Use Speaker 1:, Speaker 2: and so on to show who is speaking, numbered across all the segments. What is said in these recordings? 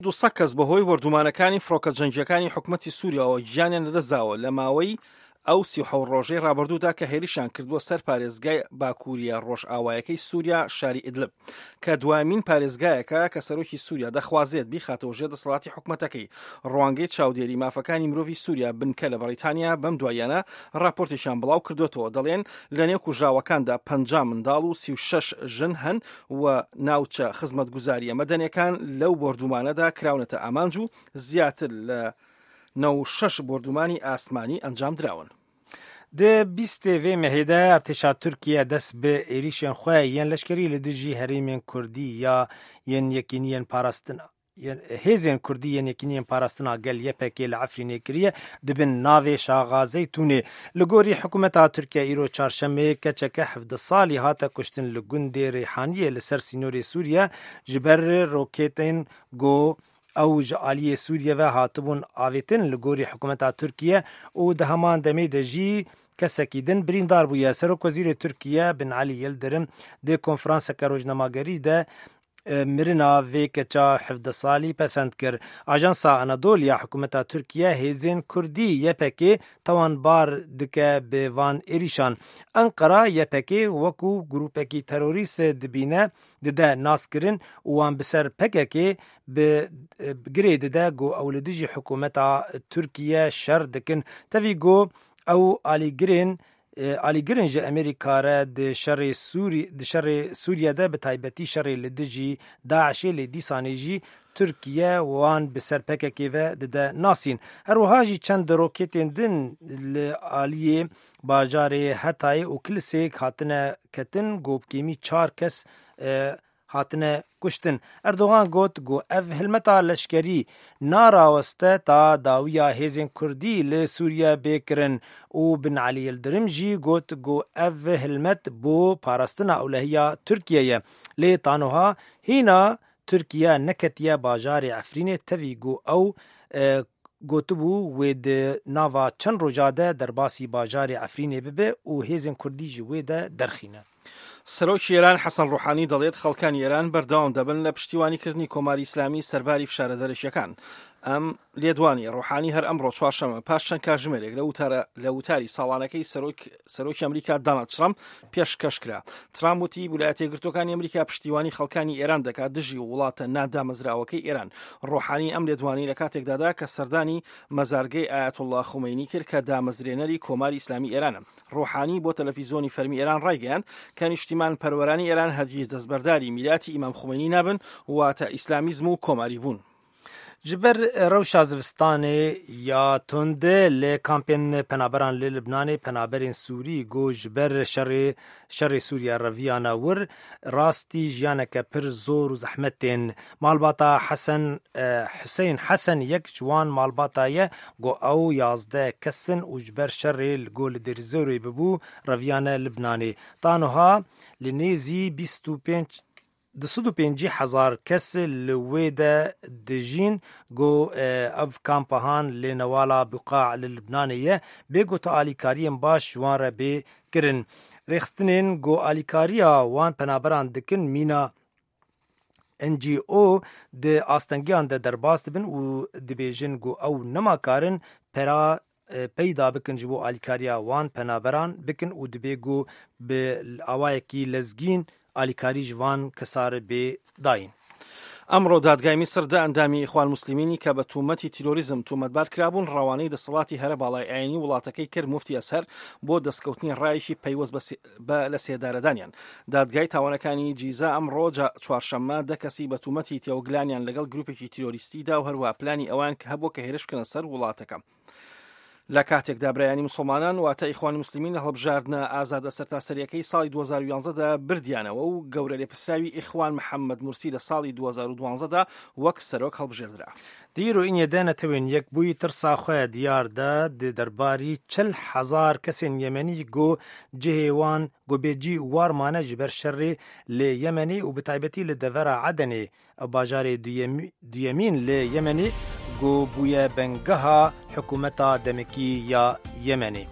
Speaker 1: دو سەکەس بەهۆی وەردومانەکانی فڕۆکە جەنگیەکانی حکومەتی سووریاوە گیانیان لەدەستداوە لە ماوەی ئەو 37 ڕۆژەی ڕابردوودا کە هێرشیان کردووە سەر پارێزگای باکووریە ڕۆژئاوایەکەی سووریا شاری ئیدلب کە دوایمین پارێزگایەکە کە سەرۆکی سووریا دەخوازێت بیخاتەوە ژێر دەسەڵاتی حکومەتەکەی. ڕوانگەی چاودێری مافەکانی مرۆڤی سووریا بنکە لە بەریتانیا بەم دوایانە راپۆرتێکیان بڵاو کردوێتەوە. دەڵێن لە نێو کوژراوەکاندا 50 منداڵ و 36 ژن هەن و ناوچە خزمەتگوزاریە مەدەنیەکان لەو بردومانەدا کراونەتە ئامانج و زیاتر لە 96 بردومانی ئاسمانی ئەنجام دراون.
Speaker 2: د 20 وی مهده ارتشا ترکیه دست به ایریشن خواه ین لشکری لدجی حریمین کردی یا ین یکینین پاراستنا هیزین کردی ین یکینین پاراستنا گل یپکی لعفرین کریه دبن ناوی شاغازی تونه لگوری حکومت ترکیه ایرو چارشمه کچکه 17 سالی هاتا کشتن لگند ریحانیه لسر سینوری سوریه جبر روکیتین گو او جعالی سوریه و هاتبون آویتن لگوری حکومت ترکیه او ده همان دمی دجی کسکیدن بریندار بویا. سروک وزیر ترکیه بن علی یلدرم ده کنفرانس که روزنامه‌گری ده مرنا وی کچا 17 سالی پسند کر. آژانسا انادولیا حکومت ترکیه هیزین کردی یپکی توانبار دکه به وان ایریشان. انقره یپکی وکو گروپکی تروریست دبینه ده ناس کرن وان بسر پککی به گرید ده گو اولدیجی حکومت ترکیه شر دکن تاوی گو او آلی گرنج امریکا را د شر سوریه ده به تایبتی شر لدجی داعشی لدیسانی جی ترکیه وان بسر پککی و ده ناسین. هر وحاجی چند روکیتین دن لآلیه باجار حتای و کلسیک هاتنه کتن گوب کیمی 4 کس هاتنه کشتن. اردوغان گوت گو اف هلمتا لشکری ناراوسته تا داویا هیزین کردی لسوریا بکرن و بن علی الدرمجی گوت گو اف هلمت بو پاراستنا اولهیا ترکیه لی تانوها هینا ترکیه نکتیه باجار عفرین تاوی گو او گوتبو وید ناوا چند روجاده در باسی باجار عفرین ببه و هیزین کردی جویده درخینه.
Speaker 1: سەرۆکی ئێران حەسەن ڕوحانی دەڵێت خەڵکانی ئێران بەردەوام دەبن لە پشتیوانیکردنی کۆماری ئیسلامی سەرباری فشارە دەرەشیەکان. ئەم لێدوانی ڕوحانی هەر ئەمڕۆ چوارشەممە پاش چەند کاتژمێرێک لە وتاری ساڵانەکەی سەرۆکی ئەمریکا دۆناڵد ترامپ پێشکەشکرا. ترامپ وتی ویلایەتە یەکگرتووەکانی ئەمریکا پشتیوانی خەڵکانی ئێران دەکات دژی وڵاتە نادامەزراوەکەی ئێران. ڕوحانی ئەم لێدوانی لە کاتێکدادا کە سەردانی مەزارگەی ئایەتوڵڵا خومەینی کرد کە دامەزرێنەری کۆماری ئیسلامی ئێرانە. ڕوحانی بۆ تەلەڤیزۆنی فەرمی ئێران ڕایگەیاند کە نیشتیمان پەروەرانی ئێران هەرگیز دەستبەرداری میراتی ئیمام خومەینی نابن واتە ئیسلامیزم و کۆماری بوون.
Speaker 2: جبر روشا زوستانه یا تنده ل کامپین پنابران ل لبنان پنابرین سوری گو جبر شر سوریا رویانا ور راستی جیانک پر زور و زحمتین مالباتا حسین حسن یک جوان مالباتا گو او 11 کسن و جبر شر گول در زوری ببو رویانا لبنانی تانوها لنیزی 25,000 کس لویده دجین گو اف کامپهان لنوالا بقاع للبنانیه بگو تا آلیکاریم باش جوان را بی کرن. ریخستنین گو آلیکاریا وان پنابران دکن مینا NGO ده آستنگیان ده درباست بن و دبیجن گو او نماکارن پرا پیدا بکن جبو آلیکاریا وان پنابران بکن و دبیگو به آوائکی لزگین آلیکاری جوان کسار به داین.
Speaker 1: ئەمڕۆ دادگای میسر دا ئەندامی ئیخوان موسلیمینی کە بە تومەتی تیرۆریزم تومەتبار کرابوون ڕەوانەی دەسەڵاتی هەرە باڵای ئاینی وڵاتەکەی کرد مفتی ئەسهەر بۆ دەستکەوتنی ڕایەکی پەیوەست بە لە سێدارەدانیان. دادگای تاوانەکانی جیزا ئەمڕۆ چوارشەممە 10 کەسی بە تومەتی تێوەگلانیان لەگەڵ گروپێکی تیرۆریستیدا و هەروە پلانی ئەوان کە هەبوو کە هێرش بکەنە سەر وڵاتەکە. لە کاتێکدا برایانی مسلمانان واتە ئیخوانی موسلیمین لە هەڵبژاردنە ئازادە سەرتاسەریەکەی ساڵی 2011دا بردیانەوە و گەورە لێپرسراوی ئیخوان محەممەد مورسی لە ساڵی 2012دا وەک سەرۆک هەڵبژێردرا.
Speaker 2: دیرو این یدانه توین یک بوی ترسا خواه دیار دا درباری 40,000 کسین یمنی گو جهوان گو بیجی وارمانه جبر شر لی یمنی و بتایبتی لدور عدنی او باجار دیمین لی یمنی گو بوی بنگها حکومتا دمکی یا یمنی.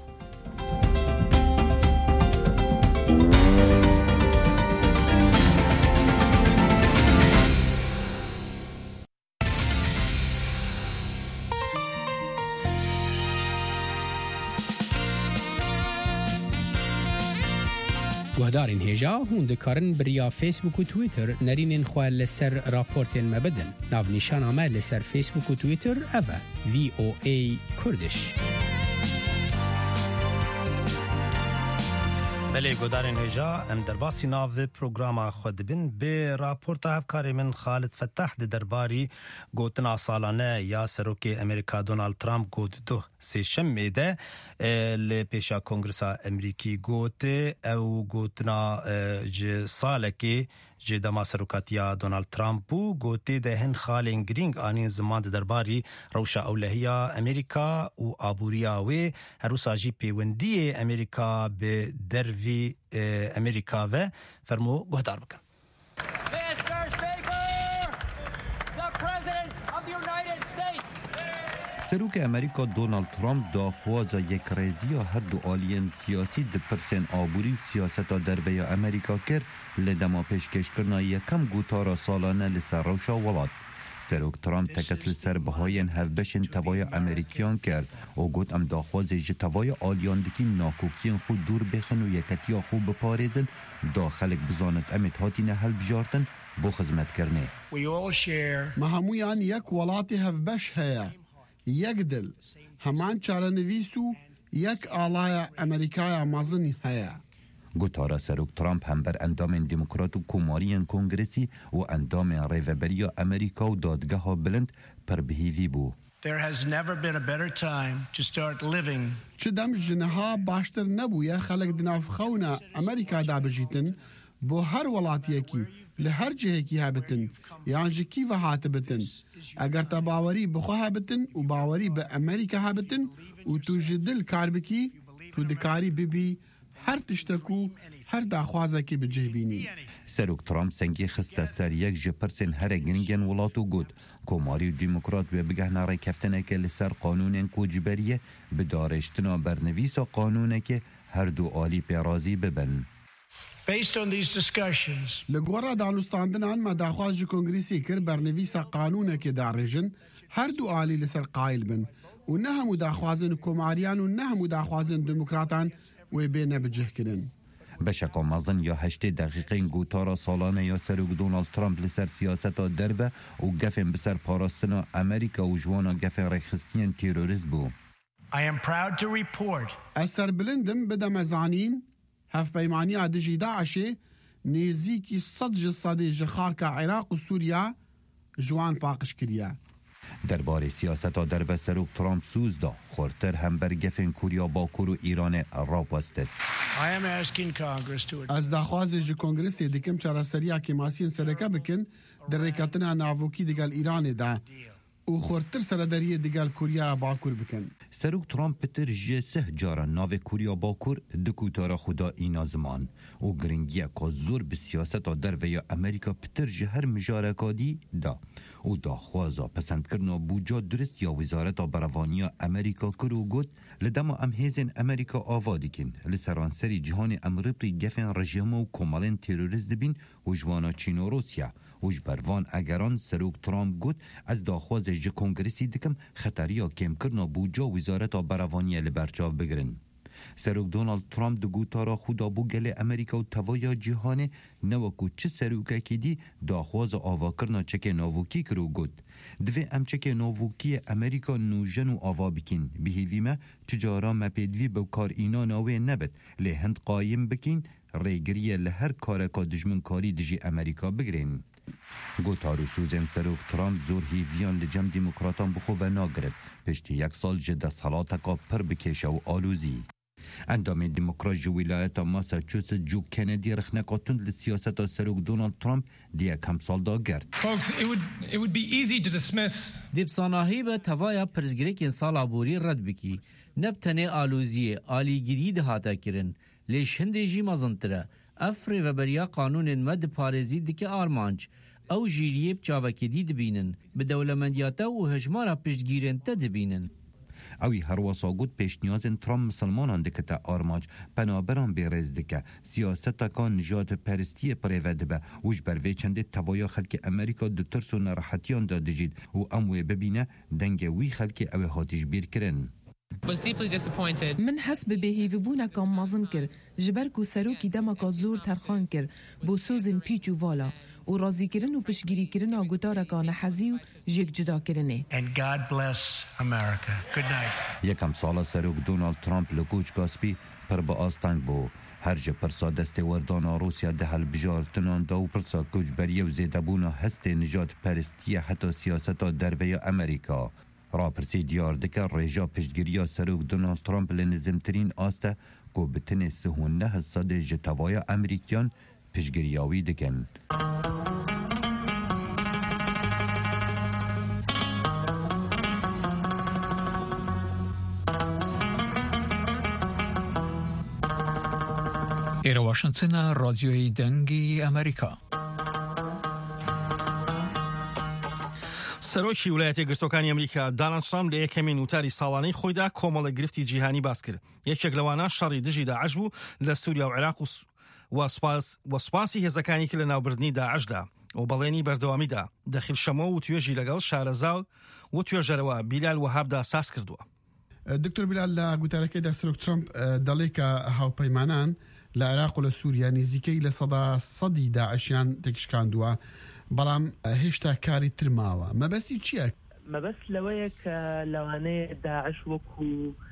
Speaker 3: گهدارین هجا هون دکارن بریا فیسبوک و تویتر نرینین خواه لسر راپورتین مبدن ناو نشان آمه لسر فیسبوک و تویتر اوه VOA کردش.
Speaker 2: بله گودارین هجا ام در باسی ناو پروگراما خود بین به راپورت هفکاری من خالد فتح ده درباری گوتنا سالانه یا سروک امریکا دونالد ترامپ گوت دو سی شمه ده لپیشا کنگرسا امریکی گوته او گوتنا سالکی جه دما سروکاتیا دونالد ترامپ بو گوته ده هن خالین گرینگ آنین زمان ده درباری روشا اولهیا امریکا و آبوریا و هروسا جی پیوندی امریکا به دروی امریکا و فرمو گهدار بکن.
Speaker 4: سروک امریکا دونالد ترامپ داخوازا یک ریزی هر دو آلین سیاسی دپرسن آبوری و سیاستا دربیا امریکا کر لدما پیشکش کرنا یکم گوتارا سالانه لسر روشا ولاد. سروک ترامپ تکس لسر بهاین هفبشن تبای امریکیان کرد و گوت ام داخواز جتبای آلیان دکی ناکوکین خود دور بخن و یکتیا خوب بپارزن داخلک بزانت امت هاتین هل بجارتن بو خدمت کرنه.
Speaker 5: ما همویان یک ولاتی هفبش هیا یک دل همان چارنویسو یک آلای امریکای مازن هیا.
Speaker 4: گوتارا سروک ترامپ هم بر اندام دموکرات و کمارین کنگرسی و اندام ریوبری امریکا و دادگاه ها بلند پر بهیوی بو.
Speaker 5: چه دم جنها باشتر نبویه خلق دناف خونا امریکا دا بجیتن بو هر ولاتیه کی لهر جهه کی هابتن یعنی جکی و هاتبتن اگر تا باوری بخوا هابتن و باوری به امریکا هابتن و تو جدل کار بکی تو دکاری ببی هر تشتکو هر داخوازه کی بجه بینی.
Speaker 4: سروک ترامپ سنگی خسته سر یک جپرسن هر گنگن ولاتو گود کماری و دیموکرات و بگه ناره کفتنه که لسر قانون کوجبریه بدارشتنا برنویس قانونه که هر دو آلی پیرازی ببن.
Speaker 5: لگورا دانستاندنان ما داخواز کنگریسی کر برنویسا قانونه که دارجن هر دو آلی لسر قائل بن و نه هم داخوازن کماریان و نه هم داخوازن دموکراتان و بین بجه کرن.
Speaker 4: بشکا مازن یا 8 دقیقه گوتارا سالانه یا سروک دونالد ترامپ لسر سیاستا دربه و گفن بسر پاراستنا امریکا و جوانا گفن ریخستین تیروریست بو.
Speaker 5: اثر بلندم بدم زانین هف پیمانی آدجی داعشه نیزی 100% جخاک عراق و سوریا جوان پاقش کریا.
Speaker 4: درباره سیاستا در سروک ترامپ سوز دا خورتر هم بر گفن کوریا باکور و ایران را پاستد.
Speaker 5: از داخواز جو کنگرسی دکم چرا سریا که ماسین سرکه بکن در ریکاتنا ناوکی دیگل ایران دا و خورتر سرداری دیگل کوریا باکور بکن.
Speaker 4: سروک ترامپ پتر جسه جارا ناو کوریا باکور دکوتارا خدا اینا زمان و گرنگیه که زور به سیاستا در ویا امریکا پتر جهر مجارکادی دا و داخوازا پسند کرنا بوجا درست یا وزارت بروانی امریکا کرو گود لدما ام هیزن امریکا آوادی کن لسرانسری جهان امریقی گفن رژیم و کمالین تروریست بین و جوانا چین و روسیا و جبروان اگران سروک ترامپ گود از داخواز جه کنگرسی دکم خطریا کم کرنا بوجا وزارت بروانی لبرچاو بگرن. سروک دونالد ترامپ دو گوتارا خدا بو گل امریکا و توایا جهانه نوکو چه سروکه که دی داخواز آوا کرنا چکه ناوکی کرو گود. دوی ام چکه ناوکی امریکا نوژن و آوا بکین بهیوی ما تجارا مپیدوی بوکار اینا ناوی نبت لهند قایم بکین ریگریه لهر کارکا دجمن کاری دجی امریکا بگرین. گوتارو سوزن سروک ترامپ زور هیویان لجم دیموکراتان بخو و ناگرد پشتی یک سال جده سالاتکا پر بکشه و آلوزی. اندام دموکرات جو ولایت ماساچوست جو کندی رخنقاتون لسیاست سروک دونالد ترامپ دیگه کم سال دا گرد.
Speaker 6: دیبساناهی به توای پرزگریک انسال عبوری رد بکی نبتنه آلوزی آلیگیری ده هاتا کرن لیش هنده جی مازنتره افری و بریا قانون مد پارزی دکه آرمانج او جیریب چاوکیدی دبینن به دولمندیاتا و هجمارا پشتگیرن تا دبینن.
Speaker 4: اوی هر واساگود پیش نیازن ترامپ مسلمانان دکتا آرماج پنابران بیرز دکه سیاستا کان نجات پرستی پریوده به وش بروی چنده توایا خلک امریکا دو ترس و نراحتیان داده جید و اموی ببینه دنگ وی خلک اوی هاتیش بیر کرن.
Speaker 7: من حس به بهیوبونا کام مازن کرد جبرک و سروکی دمکا زور ترخان کرد بو سوزن پیچ و والا و رازی کرن و پشگیری کرن و گوتارکا نحزی و جیک جدا کرنه.
Speaker 4: یکم سالا سروک دونالد ترامپ لکوچ کاسپی پر با آستانگ بو هر جه پرسا دسته وردانا روسیا ده هل بجارتنان دا و پرسا کوچ بریه و زیده بونا هست نجات پرستیه حتی سیاستا دروی امریکا. را پرسی دیار دکر ریجا پشتگیریا سروک دونالد ترامپ لنزمترین آسته که بتنه سهونه حساده جتوایا امریکیان پشتگیریاوی دکن.
Speaker 8: ایرو واشنطن رادیوی دنگی امریکا.
Speaker 1: سەرۆکی ویلایەتە یەکگرتووەکانی ئەمریکا دۆناڵد ترامپ لە یەکەمین وتاری ساڵانەی خۆیدا کۆمەڵە گرفتی جیهانی باس کرد. یەکێک لەوانە شەڕی دژی داعش بوو لە سووریا و عێراق و سوپاسی هێزەکانی کرد لە ناوبردنی داعشدا و بەڵێنی بەردەوامیدا دەخیلشەمەوە و توێژی لەگەڵ شارەزا و توێژەرەوە بیلال وهابدا ساس کردووە.
Speaker 5: دکتۆر بیلال لە گوتارەکەیدا سەرۆک ترامپ دەڵێ کە هاوپەیمانان لە عێراق و لە سووریا نزیکەی لە سەدی داعشیان تێکشکاندووە بەڵام هێشتا کاری ترماوە. مەبەستی چییە؟
Speaker 9: مەبەست لەوەیە کە لەوانەیە داعش وەکو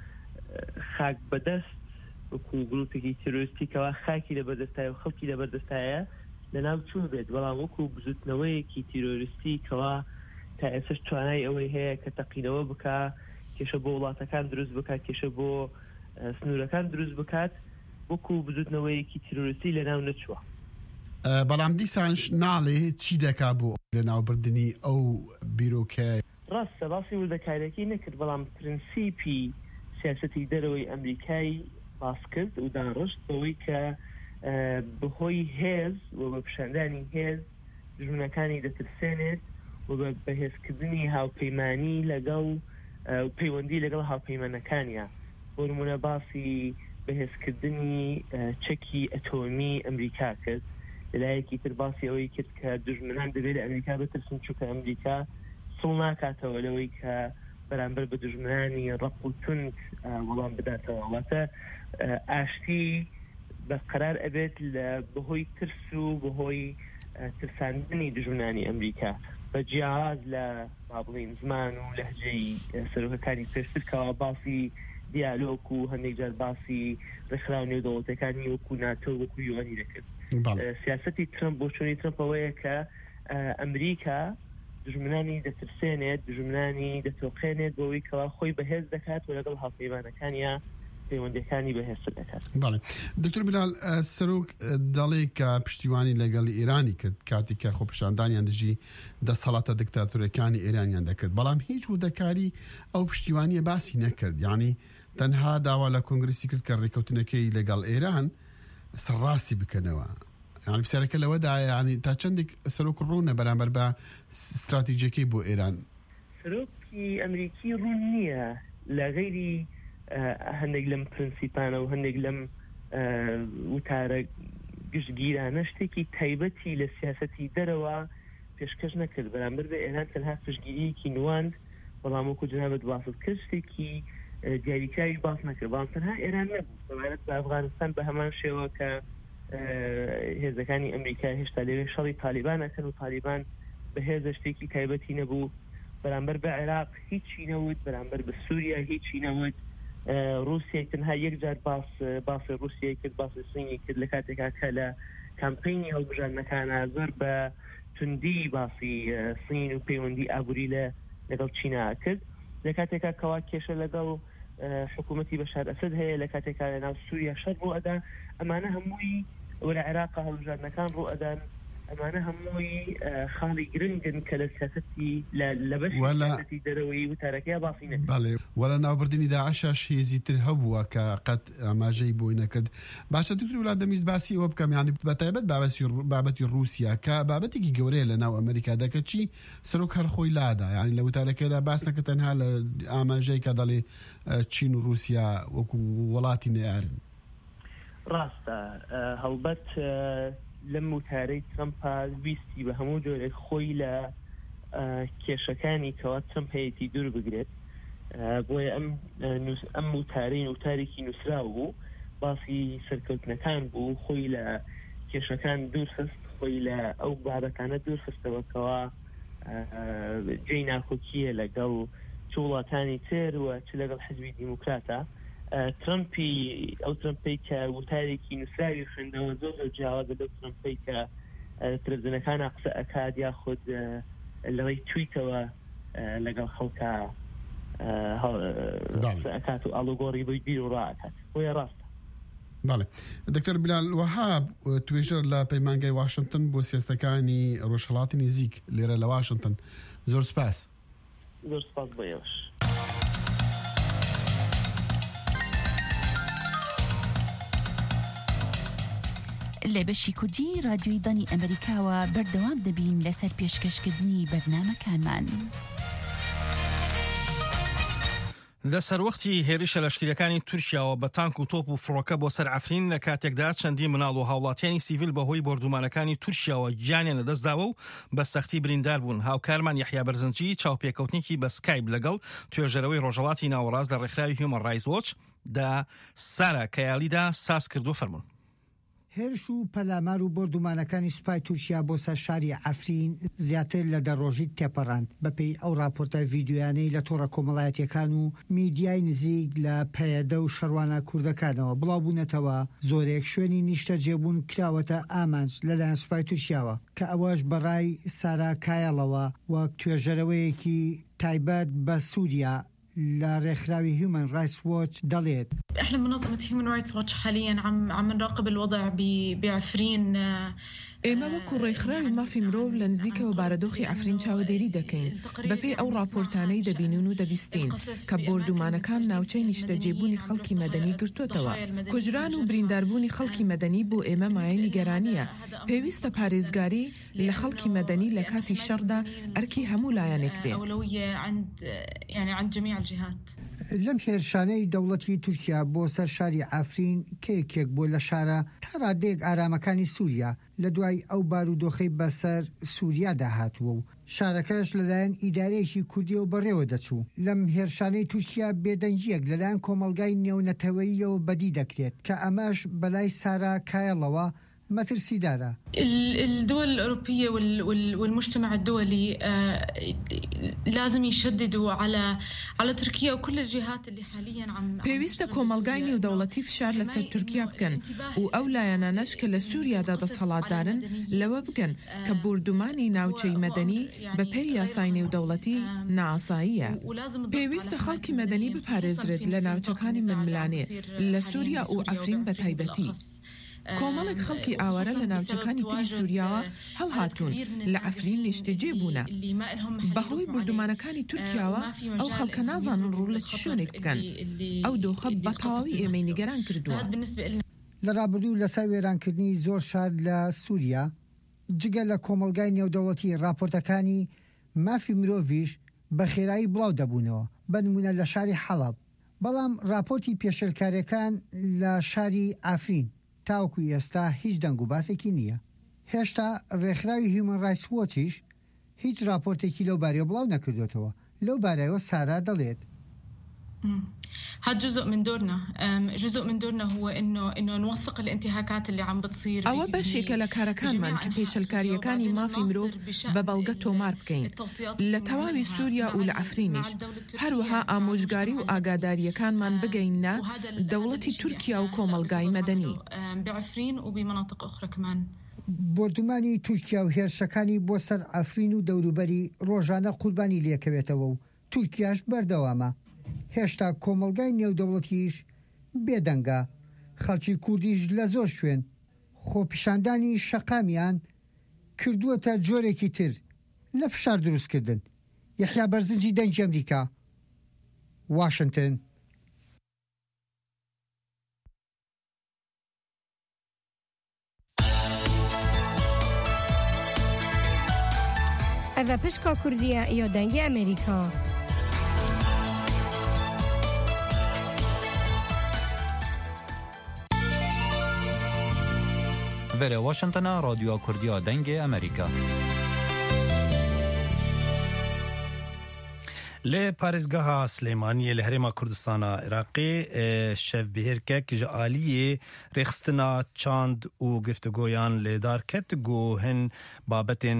Speaker 9: خاک بەدەست وەکو گروپێکی تیرۆریستی کەوا خاکی لەبەردەستایە و خەڵکی لەبەردەستایە لەناو چوو بێت بەڵام وەکو بزوتنەوەیەکی تیرۆریستی کەوا تا ئێستش توانای ئەوەی هەیە کە تەقینەوە بکە کێشە بۆ وڵاتەکان دروست بکات کێشە بۆ سنوورەکان دروست بکات وەکو بزوتنەوەیەکی تیرۆریستی لەناو نەچووە.
Speaker 5: بەڵام دیسانش ناڵێ چی دەکا بۆ لەناوبردننی ئەو بیرۆکە.
Speaker 9: ڕاستە باسی وردەکارێکی نەکرد بەڵام پرینسیپی سیاسەتی دەرەوەی ئەمریکای باس کرد و داڕشت بەوەی کە بەهۆی هێز و بە پیشاندانی هێز دژمنەکانی دەترسێنێت و بە بەهێزکردنی هاوپەیمانی لەگەڵ پەیوەندی لەگەڵ هاوپەیمانەکانیە. بۆ نمونە باسی بەهێزکردنی چەکی ئەتۆمی ئەمریکا کرد. لەلایەکی تر باسی ئەوەی کرد کە دژمنان دەبێت لە ئەمریکا بترسن چونکە ئەمریکا سڵ ناکاتەوە لەوەی کە بەرامبەر بە دژمنانی ڕق و تند وەڵام بداتەوە. واتە ئاشتی بەقەرار ئەبێت لە بەهۆی ترس و بەهۆی ترساندنی دژمنانی ئەمریکا بە جیاواز لە با بڵین زمان و لەهجەی سەرۆکەکانی پێشتر کەوا باسی دیالۆگ و هەندێک جار باسی ڕێکخراو نێودەوڵەتەکانی وەکو ناتۆ وەکو یوانی دەکرد. سیاسەتی ترامپ بۆ چۆنی ترامپ ئەوەیە کە ئەمریکا دژمنانی دەترسێنێت دژمنانی دەتۆقێنێت بۆەوەی کەوا خۆی بەهێز دەکات و لەگەڵ هاوپەیمانەکانیە پەیوەندیەکانی بەهێزتر دەکات.
Speaker 5: بەڵێ دکتۆر بیلال سەرۆک دەڵێ کە پشتیوانی لەگەڵ ئێرانی کرد کاتی کە خۆپیشاندانیان دژی دەسەڵاتە دیکتاتۆرەکانی ئێرانیان دەکرد بەڵام هیچ وردەکاری ئەو پشتیوانیە باسی نەکرد. یعنی تەنها داوا لە کۆنگرسی کرد کە ڕێکەوتنەکەی لەگەڵ ئێران سەرڕاستی بکەنەوە. یعنی پرسیارەکە لەوەدا یعنی تا چەندێک سەرۆک ڕوونە بەرامبەر بە استراتیژیەکەی بۆ ئێران.
Speaker 9: سەرۆکی ئەمریکی ڕوون نییە لە غەیری هەندێک لەم پرینسیپانە و هەندێک لەم وتارە گشتگیرانە شتێکی تایبەتی لە سیاسەتی دەرەوە پێشکەش نەکرد بەرامبەر بە ئێران تەنها پشتگیریەکی نواند بەڵام وەکو جەنابەت باست کرد شتێکی دیاریکراوی باس نەکرد بەڵام تەنها ئێران نەبوو سەبارەت بە ئەفغانستان بە هەمان شێوە کە هێزەکانی ئەمریکا هێشتا لەوێ شەڕی تالیبان ئەکەن و تالیبان بە هێزە شتێکی تایبەتی نەبوو بەرامبەر بە عێراق هیچی نەوت بەرامبەر بە سووریا هیچی نەوت. رووسیا تەنها یەکجار باسی رووسیا کرد باسی سینی کرد لە کاتێکا کە لە کامپینی هەڵبژاردنەکانە زۆر بە توندی باسی سین و پەیوەندی ئابووری لەگەڵ چینا کرد لە کاتێکا کەوا کێشە لەگەڵ حکوومەتی بەشار ئەسەد هەیە لە کاتێکا لەناو سووریا شەڕ ڕوو ئەدا ئەمانە هەمووی وەرە عێراقا هەڵبژاردنەکان ڕوو ئەدان ئەمانە هەمووی خاڵی گرنگن کە لە سیاسەتی لە بەشی سیاسەتی دەرەوەی وتارەکەی باسی نەکرد.
Speaker 5: بەڵێ وەرە ناوبردنی داعشش هێزی تر هەبووە کە قەت ئاماژەی بۆی نەکرد. باشە دکتۆر وڵات دەمیست باسی ئەوە بکەم یعنی بەتایبەت بابەتی رووسیا کە بابەتێکی گەورەیە لە ناو ئەمریکا دەکە چی سەرۆک هەر خۆی لادا یعنی لە وتارەکەدا باس نەکە تەنها لە ئاماژەی کە دەڵێ چین و رووسیا وەکو وڵاتی نەیارن.
Speaker 9: ڕاستە هەڵبەت لەم وتارەی ترامپا ویستی بە هەموو جۆرێک خۆی لە کێشەکانی کەوا ترامپ هەیەی دوور بگرێت بۆیە ئەم وتارین وتارێکی نووسراو بوو باسی سەرکەوتنەکان بوو خۆی لە کێشەکان دوورخست خۆی لە ئەو بابەتانە دوورخستەوەکەوە جێی ناکۆکیە لەگەڵ چ وڵاتانی تر و چ لەگەڵ حزبی دیموکراتە ترامپی ئەو ترامپی کە وتارێکی نووسراوی خوێندەوە زۆر جیاوازە لەو ترامپی کە تلەڤیزیۆنەکانە قسە ئەکات یاخود لەوەی تویتەوە لەگەڵ خەڵکە ئەکات و ئاڵوگۆڕی بۆی بیر و ڕائەکات بۆیە ڕاستە.
Speaker 5: بەڵێ دکتۆر بلال وەهاب توێژەر لە پەیمانگای واشنگتن بۆ سیاستەکانی ڕۆژهەڵاتی نزیک لێرە لە واشنگتن زۆر سپاس.
Speaker 9: زۆر سپاس بۆ ئێوەش.
Speaker 10: لە بەشی کوردی رادیۆی دانی ئەمریکاوە بەردەوام دەبین لەسەر پێشکەشکردنی بەرنامەکانمان.
Speaker 1: لەسەر وەختی هێرشە لەشکریەکانی تورکیاوە بە تانک و تۆپ و فڕۆکە بۆ سەر عەفرین لە کاتێکدا چەندی مناڵ و هاوڵاتیانی سیڤیل بەهۆی بۆردومانەکانی تورکیاوە گیانیان لەدەستداوە و بە سەختی بریندار بوون. هاوکارمان یەحیا بەرزنجی چاوپێکەوتنێکی بە سکایپ لەگەڵ توێژەرەوەی ڕۆژهەڵاتی ناوەڕاست لە ڕێکخراوی هیومەن رایتس وۆچ دا سارا کەیالیدا ساز کردو فەرمون.
Speaker 11: هێرش و پەلامار و بۆردومانەکانی سوپای تورکیا بۆ سەر شاری عەفرین زیاتر لە دەڕۆژی تێپەڕاند بەپێی ئەو راپۆرتە ڤیدیۆیانەی لە تۆڕە کۆمەڵایەتیەکان و میدیای نزیک لە پەیەدە و شەروانە کوردەکانەوە بڵاوبوونەتەوە زۆرێک شوێنی نیشتە جێبوون کراوەتە ئامانج لەلایەن سوپای تورکیاوە کە ئەوەش بەڕای سارا کایەڵەوە وەک توێژەرەوەیەکی تایبەت بە سووریا لا رخراوي هيومن رايتس ووتش دليت.
Speaker 12: احنا منظمة هيومن رايتس ووتش حاليا عم نراقب الوضع بعفرين.
Speaker 7: ئێمە وەکو ڕێکخراوی مافی مرۆڤ لە نزیکەوە بارەدۆخی عەفرین چاودێری دەکەین بەپێی ئەو راپۆرتانەی دەبینون و دەبیستین کە بۆردومانەکان ناوچەی نیشتەجێبوونی خەڵکی مەدەنی گرتوتەوە. کوژران و برینداربوونی خەڵکی مەدەنی بۆ ئێمە مایەی نیگەرانیە. پێویستە پارێزگاری لە خەڵکی مەدەنی لە کاتی شەڕدا ئەرکی هەموو لایەنێک بێت.
Speaker 11: لەم هێرشانەی دەوڵەتی تورکیا بۆ سەر شاری عەفرین کێکێک بۆ لە شارە تا ڕادێک ئارامەکانی سووریا لە دوای ئەو بارودۆخەی بەسەر سووریا داهاتووە و شارەکەش لەلایەن ئیدارەیەکی کوردیەوە بەڕێوە دەچوو. لەم هێرشانەی تورکیا بێدەنجیەک لەلایەن کۆمەڵگای نێونەتەوەییەوە بەدی دەکرێت کە ئەمەش بەلای سارا کایەڵەوە مەترسیدارە.
Speaker 12: الدول الأوروبية والمجتمع الدولي لازم يشددوا على تركيا وكل الجهات اللي حاليا عم
Speaker 7: پێویستە کۆمەڵگای نێودەوڵەتی فشار لەسەر تورکیا بکەن و ئەو لایەنانەش کە لە سووریادا دەسەڵاتدارن لەوە بگەن کە بوردومانی ناوچەی مەدەنی بەپێی یاسای نێودەوڵەتی نائاساییە. پێویستە خەڵکی مەدەنی بپارێزرێت لە ناوچەکانی منملانێ لە سووریا و عەفرین بە تایبەتی. کۆمەڵێک خەڵکی ئاوارە لە ناوچەکانی تری سووریاوە هەڵهاتوون لە عەفرین نیشتەجێ بوونە. بەهۆی بردومانەکانی تورکیاوە ئەو خەڵکە نازانن ڕوو لە چ شوێنێک بکەن. ئەو دۆخە بە تەواوی ئێمەی نیگەران کردووە.
Speaker 11: لە ڕابردوو لەسەر وێرانکردنی زۆر شار لە سووریا جگە لە کۆمەڵگای نێودەوڵەتی راپۆرتەکانی مافی مرۆڤیش بە خێرایی بڵاو دەبوونەوە بە نمونە لە شاری حەڵەب. بەڵام راپۆرتی پێشەلکاریەکان لە شاری عەفرین تاوەکو ئێستا هیچ دەنگ و باسێکی نییە. هێشتا ڕێکخراوی هیومەن رایتس وۆچیش هیچ راپۆرتێکی لەو بارەیە بڵاو نەکردوێتەوە. لەو بارەیەوە سارا دەڵێت
Speaker 12: هاد جزء من دورنا هو انه نوثق الانتهاكات اللي عم بتصير.
Speaker 7: ئەوە بەشێکە لە کارەکانمان کە پێشەلکاریەکانی مافی مرۆڤ بە بەڵگە تۆمار بکەین لە تەواوی سووریا و لە عەفرینیش. هەروەها ئامۆژگاری و ئاگاداریەکانمان بگەینە دەوڵەتی تورکیا و کۆمەڵگای مەدەنی.
Speaker 12: بعفرين وبمناطق اخرى كمان.
Speaker 11: بۆردومانی تورکیا و هێرشەکانی بۆ سەر عەفرین و دەوروبەری ڕۆژانە قوربانی لێکەوێتەوە و تورکیاش بەردەوامە. هێشتا کۆمەڵگای نێودەوڵەتیش بێدەنگە. خەڵکی کوردیش لە زۆر شوێن خۆپیشاندانی شەقامیان کردووەتە جۆرێکی تر لە فشار دروستکردن. یەحیا بەرزنجی دەنگی ئەمریکا، واشنگتن.
Speaker 13: ئەڤە پشکا کوردیە یا دەنگی ئەمریکا.
Speaker 4: وره واشنطن رادیو کردیا دنگ امریکا.
Speaker 2: لی پارێزگاها سلێمانیە لە هەرێما کوردستانە عێراقی شەف بهێرکەک ji aliyê rêxistina çand û giftugoyan lêdar ket got hin babetên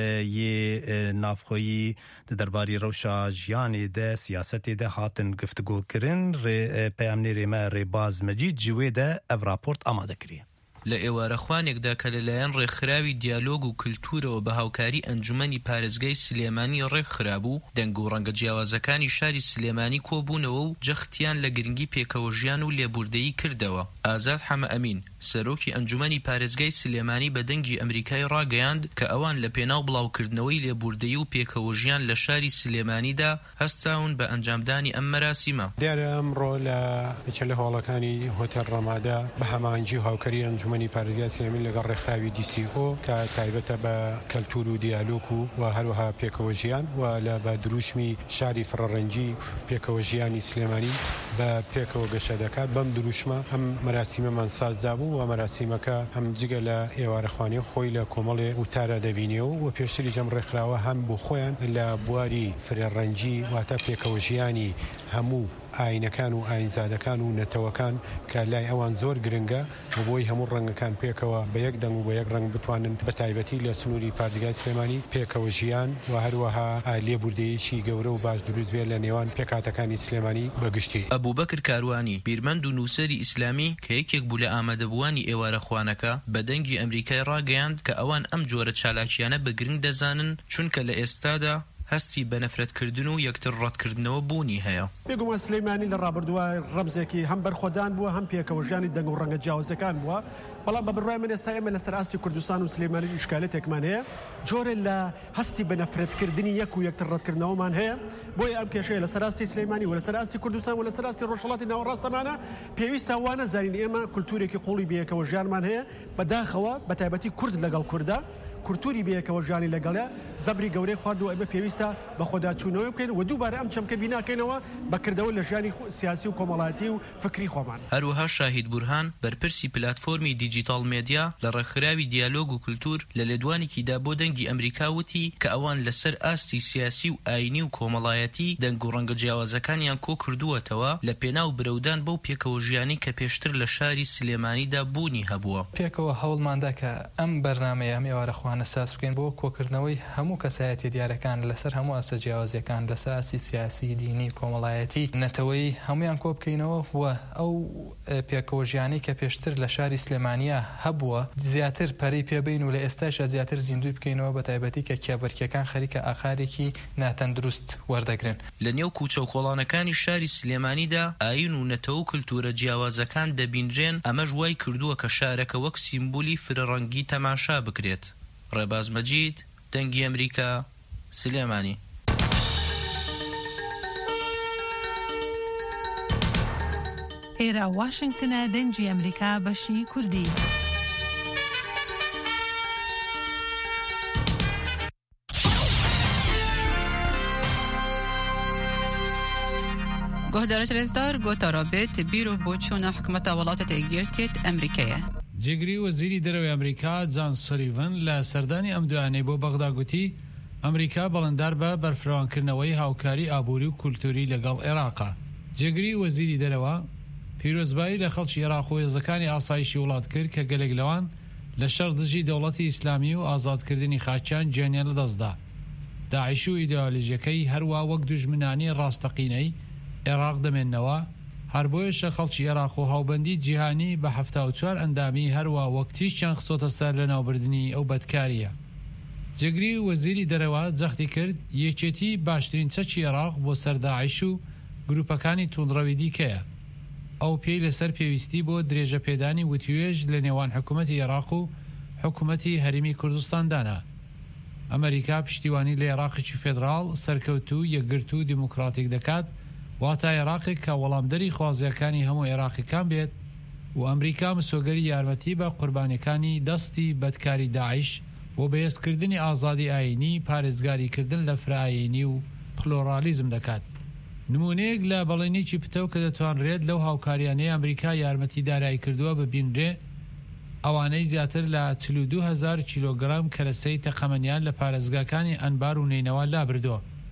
Speaker 2: yê navxweyî di derbarî rewşa jiyanê de siyasetê de hatin giftugokirin. Peyamnêrê me Rêbaz Mecîd ji wê de ev raport amade kiriye.
Speaker 14: لە ئێوارەخوانێکدا کە لەلایەن ڕێکخراوی دیالۆگ و کلتورەوە بە هاوکاری ئەنجومەنی پارێزگای سلێمانی ڕێکخرابوو دەنگ و ڕەنگە جیاوازەکانی شاری سلێمانی کۆبوونەوە و جەختیان لە گرنگی پێکەوەژیان و لێبوردەیی کردەوە. ئازاد حەمە ئەمین سەرۆکی ئەنجومەنی پارێزگای سلێمانی بە دەنگی ئەمریکای ڕاگەیاند کە ئەوان لە پێناو بڵاوکردنەوەی لێبوردەیی و پێکەوەژیان لە شاری سلێمانیدا هەستاون بە ئەنجامدانی ئەم مەراسیمە.
Speaker 15: دیارە ئەمڕۆ لە لە هۆڵەکانی هۆتێل ڕەمادا بە هەماهەنگی و هاوکاری ئەنجومەنی پارێزگای سلێمانی لەگەڵ ڕێکخراوی DCO کە تایبەتە بە کەلتور و دیالۆگ و هەروەها پێکەوەژیان و لە بە دروشمی شاری فڕەڕەنجی پێکەوەژیانی سلێمانی بە پێکەوە گەشە دەکات. بەم دروشمە ئەم مەراسیمەمان سازدا بوو و مەراسیمەکە هەم جگە لە ئێوارەخوانی خۆی لە کۆمەڵێ وتارە دەبینێەوە و پێشتری جەم ڕێکخراوە هەم بۆ خۆیان لە بواری فرێڕەنجی واتە پێکەوەژیانی هەموو ئاینەکان و ئاینزادەکان و نەتەوەکان کە لای ئەوان زۆر گرنگە و بۆی هەموو ڕەنگەکان پێکەوە بە یەک دەنگ و بە یەک ڕەنگ بتوانن بە تایبەتی لە سنووری پارێزگای سلێمانی پێکەوەژیان و هەروەها لێبوردەیەکی گەورە و باش دروست بێت لە نێوان پێکاتەکانی سلێمانی بەگشتی.
Speaker 14: ئەبوبەکر کاروانی بیرمەند و نووسەری ئیسلامی کە یەکێک بوو لە ئامادەبووانی ئێوارەخوانەکە بە دەنگی ئەمریکای ڕاگەیاند کە ئەوان ئەم جۆرە چالاکیانە بە گرنگ دەزانن چونکە لە ئێستادا هەستی بە نەفرەتکردن و یەکتر ڕەتکردنەوە بوونی هەیە.
Speaker 16: بێگومان سلێمانی لە ڕابردووە ڕەمزێکی هەم بەرخۆدان بووە هەم پێکەوەژیانی دەنگ و ڕەنگە جیاوازەکان بووە. بەڵام بە بڕای من ئێستا ئێمە لەسەر ئاستی کوردستان و سلێمانی ئیشکالێتێکمان هەیە جۆرە لە هەستی بە نەفرەتکردنی یەک و یەکتر ڕەتکردنەوەمان هەیە. بۆیە ئەم کێشەیە لەسەر ئاستی سلێمانی و لەسەر ئاستی کوردستان و لەسەر ئاستی ڕۆژهەڵاتی ناوەڕاستەمانە پێویستە وانە زانین ئێمە کولتورێکی قوڵی بەیەکەوەژیانمان هەیە بەداخەوە بە تایبەتی کورد لەگەڵ کووردا کورتوری بەیەکەوەژیانی لەگەڵە زەبری گەورەی خواردووە ئەمە پێویستە بە خۆداچوونەوەی بکەین و دووبارە ئەم چەمکە بیناکەینەوە بەکردەوە لە ژیانی سیاسی و کۆمەڵایەتی و فکری خۆمان.
Speaker 14: هەروەها شاهید بورهان بەرپرسی پلاتفۆرمی دیجیتال مێدیا لە ڕێکخراوی دیالۆگ و کولتور لە لێدوانێکیدا بۆ دەنگی ئەمریکا وتی کە ئەوان لەسەر ئاستی سیاسی و ئاینی و کۆمەڵایەتی دەنگ و ڕەنگە جیاوازەکانیان کۆ کردووەتەوە لە پێناو برەودان بەو پێکەوەژیانی کە پێشتر لە شاری سلێمانیدا بوونی هەبووە.
Speaker 17: پێکەوە هەوڵماندا کە ئەم بەرنامەیە ئەم ئێوارەخوانە ساز بکەین بۆ کۆکردنەوەی هەموو کەسایەتی دیارەکان لەسەر هەموو ئەستە جیاوازیەکان لەسەر ئاسی سیاسی دینی کۆمەڵایەتی نەتەوەی هەمویان کۆ بکەینەوە و ئەو پێکەوەژیانی کە پێشتر لە شاری سلێمانیە هەبووە زیاتر پەری پێبین و لە ئێستاشە زیاتر زیندوی بکەینەوە بە تایبەتی کە کێبەرکیەکان خەریکە ئاخارێکی ناتەندروست وەردەگرن.
Speaker 14: لە نێو کوچە و کۆڵانەکانی شاری سلێمانیدا ئاین و نەتەوە و کلتورە جیاوازەکان دەبینرێن ئەمەش وای کردووە کە شارەکە وەک سیمبولی فرەڕەنگی تەماشا بکرێت. ڕێباز مەجید دەنگی ئەمریکا سلێمانی.
Speaker 18: ئێرە واشنگتنە دەنگی ئەمریکا بەشی کوردی.
Speaker 19: گۆهدارە رێزدار گۆتارا بێت بیرۆ بۆ چوونە حکومەتە وڵاتە یەکگرتوێت ئەمریکایە.
Speaker 20: جێگری وەزیری دەرەوەی ئەمریکا جان سولیڤن لە سەردانی ئەم دوانەی بۆ بەغدا گوتی ئەمریکا بەڵندار بە بەرفراوانکردنەوەی هاوکاری ئابووری و کولتوری لەگەڵ عێراقا. جێگری وەزیری دەرەوە پیرۆزبایی لە خەڵکی عێراق و هێزەکانی ئاسایشی وڵات کرد کە گەلێک لەوان لە شەڕ دژی دەوڵەتی ئیسلامی و ئازادکردنی خاچیان گیانیان لەدەستدا. داعیش و ئیدئۆلۆژیەکەی هەروە وەک دوژمنانی ڕاستەقینەی عێراق دەمێننەوە هەر بۆیەشە خەڵکی عێراق و هاوبەندی جیهانی بە 74 ئەندامی هەروە وەک تیشیان خستۆتە سەر لە ناوبردننی ئەو بەدکاریە. جێگری وەزیری دەرەوە جەختی کرد یەکێتی باشترین چەکی عێراق بۆ سەر داعیش و گروپەکانی توندڕەوی دیکەیە. ئەو پێی لەسەر پێویستی بۆ درێژە پێدانی وتوێژ لە نێوان حکوومەتی عێراق و حکوومەتی هەرێمی کوردستاندانە. ئەمریکا پشتیوانی لە عێراقێکی فێدراڵ سەرکەوتوو یەکگرت و دیموکراتیک دەکات واتە عێراقێک کە وەڵامدەری خوازیەکانی هەموو عێراقیەکان بێت و ئەمریکا مسۆگەری یارمەتی بە قوربانیەکانی دەستی بەدکاری داعیش بۆ بەهێزکردنی ئازادی ئاینی پارێزگاریکردن لە فرایینی و پلۆرالیزم دەکات. نمونەیەک لە بەڵێنێکی پتە کە دەتوانرێت لەو هاوکاریانەی ئەمریکا یارمەتی دارایی کردووە ببینرێ ئەوانەی زیاتر لە 42,000 کیلۆگرام کەرەسەی تەقەمەنیان لە پارێزگاکانی ئەنبار و نینەوە لابردووە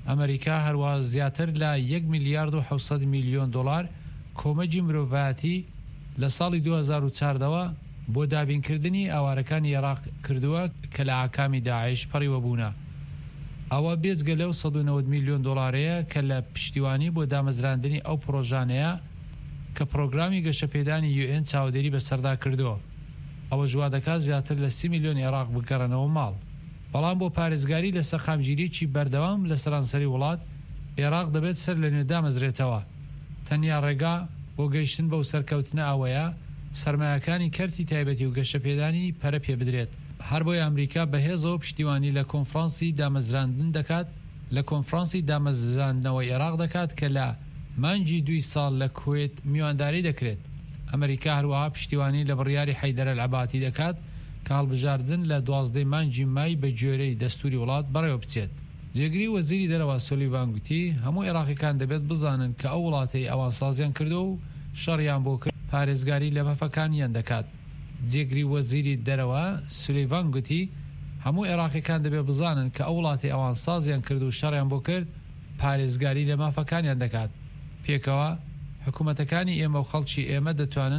Speaker 20: ئەمریکا هەروە زیاتر لە 1 میلیارد و 700 میلیۆن دلار کۆمەجی مرۆڤایەتی لە ساڵی 2014ەوە بۆ دابینکردنی ئاوارەکانی عێراق کردووە کە لە ئاکامی داعش پەڕیوە بوونە. ئەوە بێجگە لەو 190 میلیۆن دلارەیە کە لە پشتیوانی بۆ دامەزراندنی ئەو پرۆژانەیە کە پرۆگرامی گەشەپێدانی UN چاودێری بەسەردا کردووە. ئەوە ژوا دەکات زیاتر لە 30 میلیۆن عێراق بگەڕنەوە ماڵ. بەڵام بۆ پارێزگاری لە سەرخامگیریی بەردەوام لە سەرانسەری وڵات عێراق دەبێت سەر لە نوێ دامەزرێتەوە. تەنیا ڕێگا بۆ گەیشتن بەو سەرکەوتنە ئەوەیە سەرمایەکانی کەرتی تایبەتی و گەشەپێدانی پەرە پێ بدرێت. هەر بۆی ئەمریکا بەهێزەوە پشتیوانی لە کۆنفرانسی دامەزراندن دەکات لە کۆنفرانسی دامەزراندنەوەی عێراق دەکات کە لە مانگی 2 ساڵ لە کوێت میوانداری دەکرێت. ئەمریکا هەروەها پشتیوانی لە بڕیاری حەیدەر ئەلعەباتی دەکات کە هەڵبژاردن لە 12 مانگی مای بە گوێرەی دەستوری وڵات بەڕێوە بچێت. جێگری وەزیری دەرەوە سۆلیڤان گوتی هەموو عێراقیەکان دەبێت بزانن کە ئەو وڵاتەی ئەوان سازیان کردو و شەڕیان بۆ کرد پارێزگاری لە مەفەکانیان دەکات. جێگری وەزیری دەرەوە سۆلیڤان گوتی هەموو عێراقیەکان دەبێت بزانن کە ئەو وڵاتی ئەوان سازیان کرد و شەڕیان بۆ کرد پارێزگاری لە مافەکانیان دەکات. پێکەوە حکوومەتەکانی ئێمە و خەڵکی ئێمە دەتوانن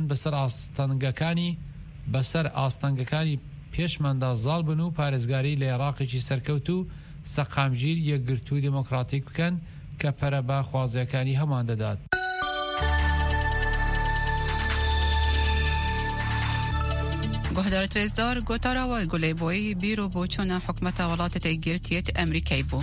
Speaker 20: بەسەر ئاستەنگەکانی پێشماندا زاڵ بن و پارێزگاری لە عێراقێکی سەرکەوت و سەقامگیر یەکگرتو و دموکراتیک بکەن کە پەرە بە خوازیەکانی هەمان دەدات.
Speaker 19: گۆهدار ترێزدار گۆتاراوە گولەیبۆیی بیرۆ بۆ چۆنە حکومەتە وڵاتە گرتیەت ئەمریکای بوو.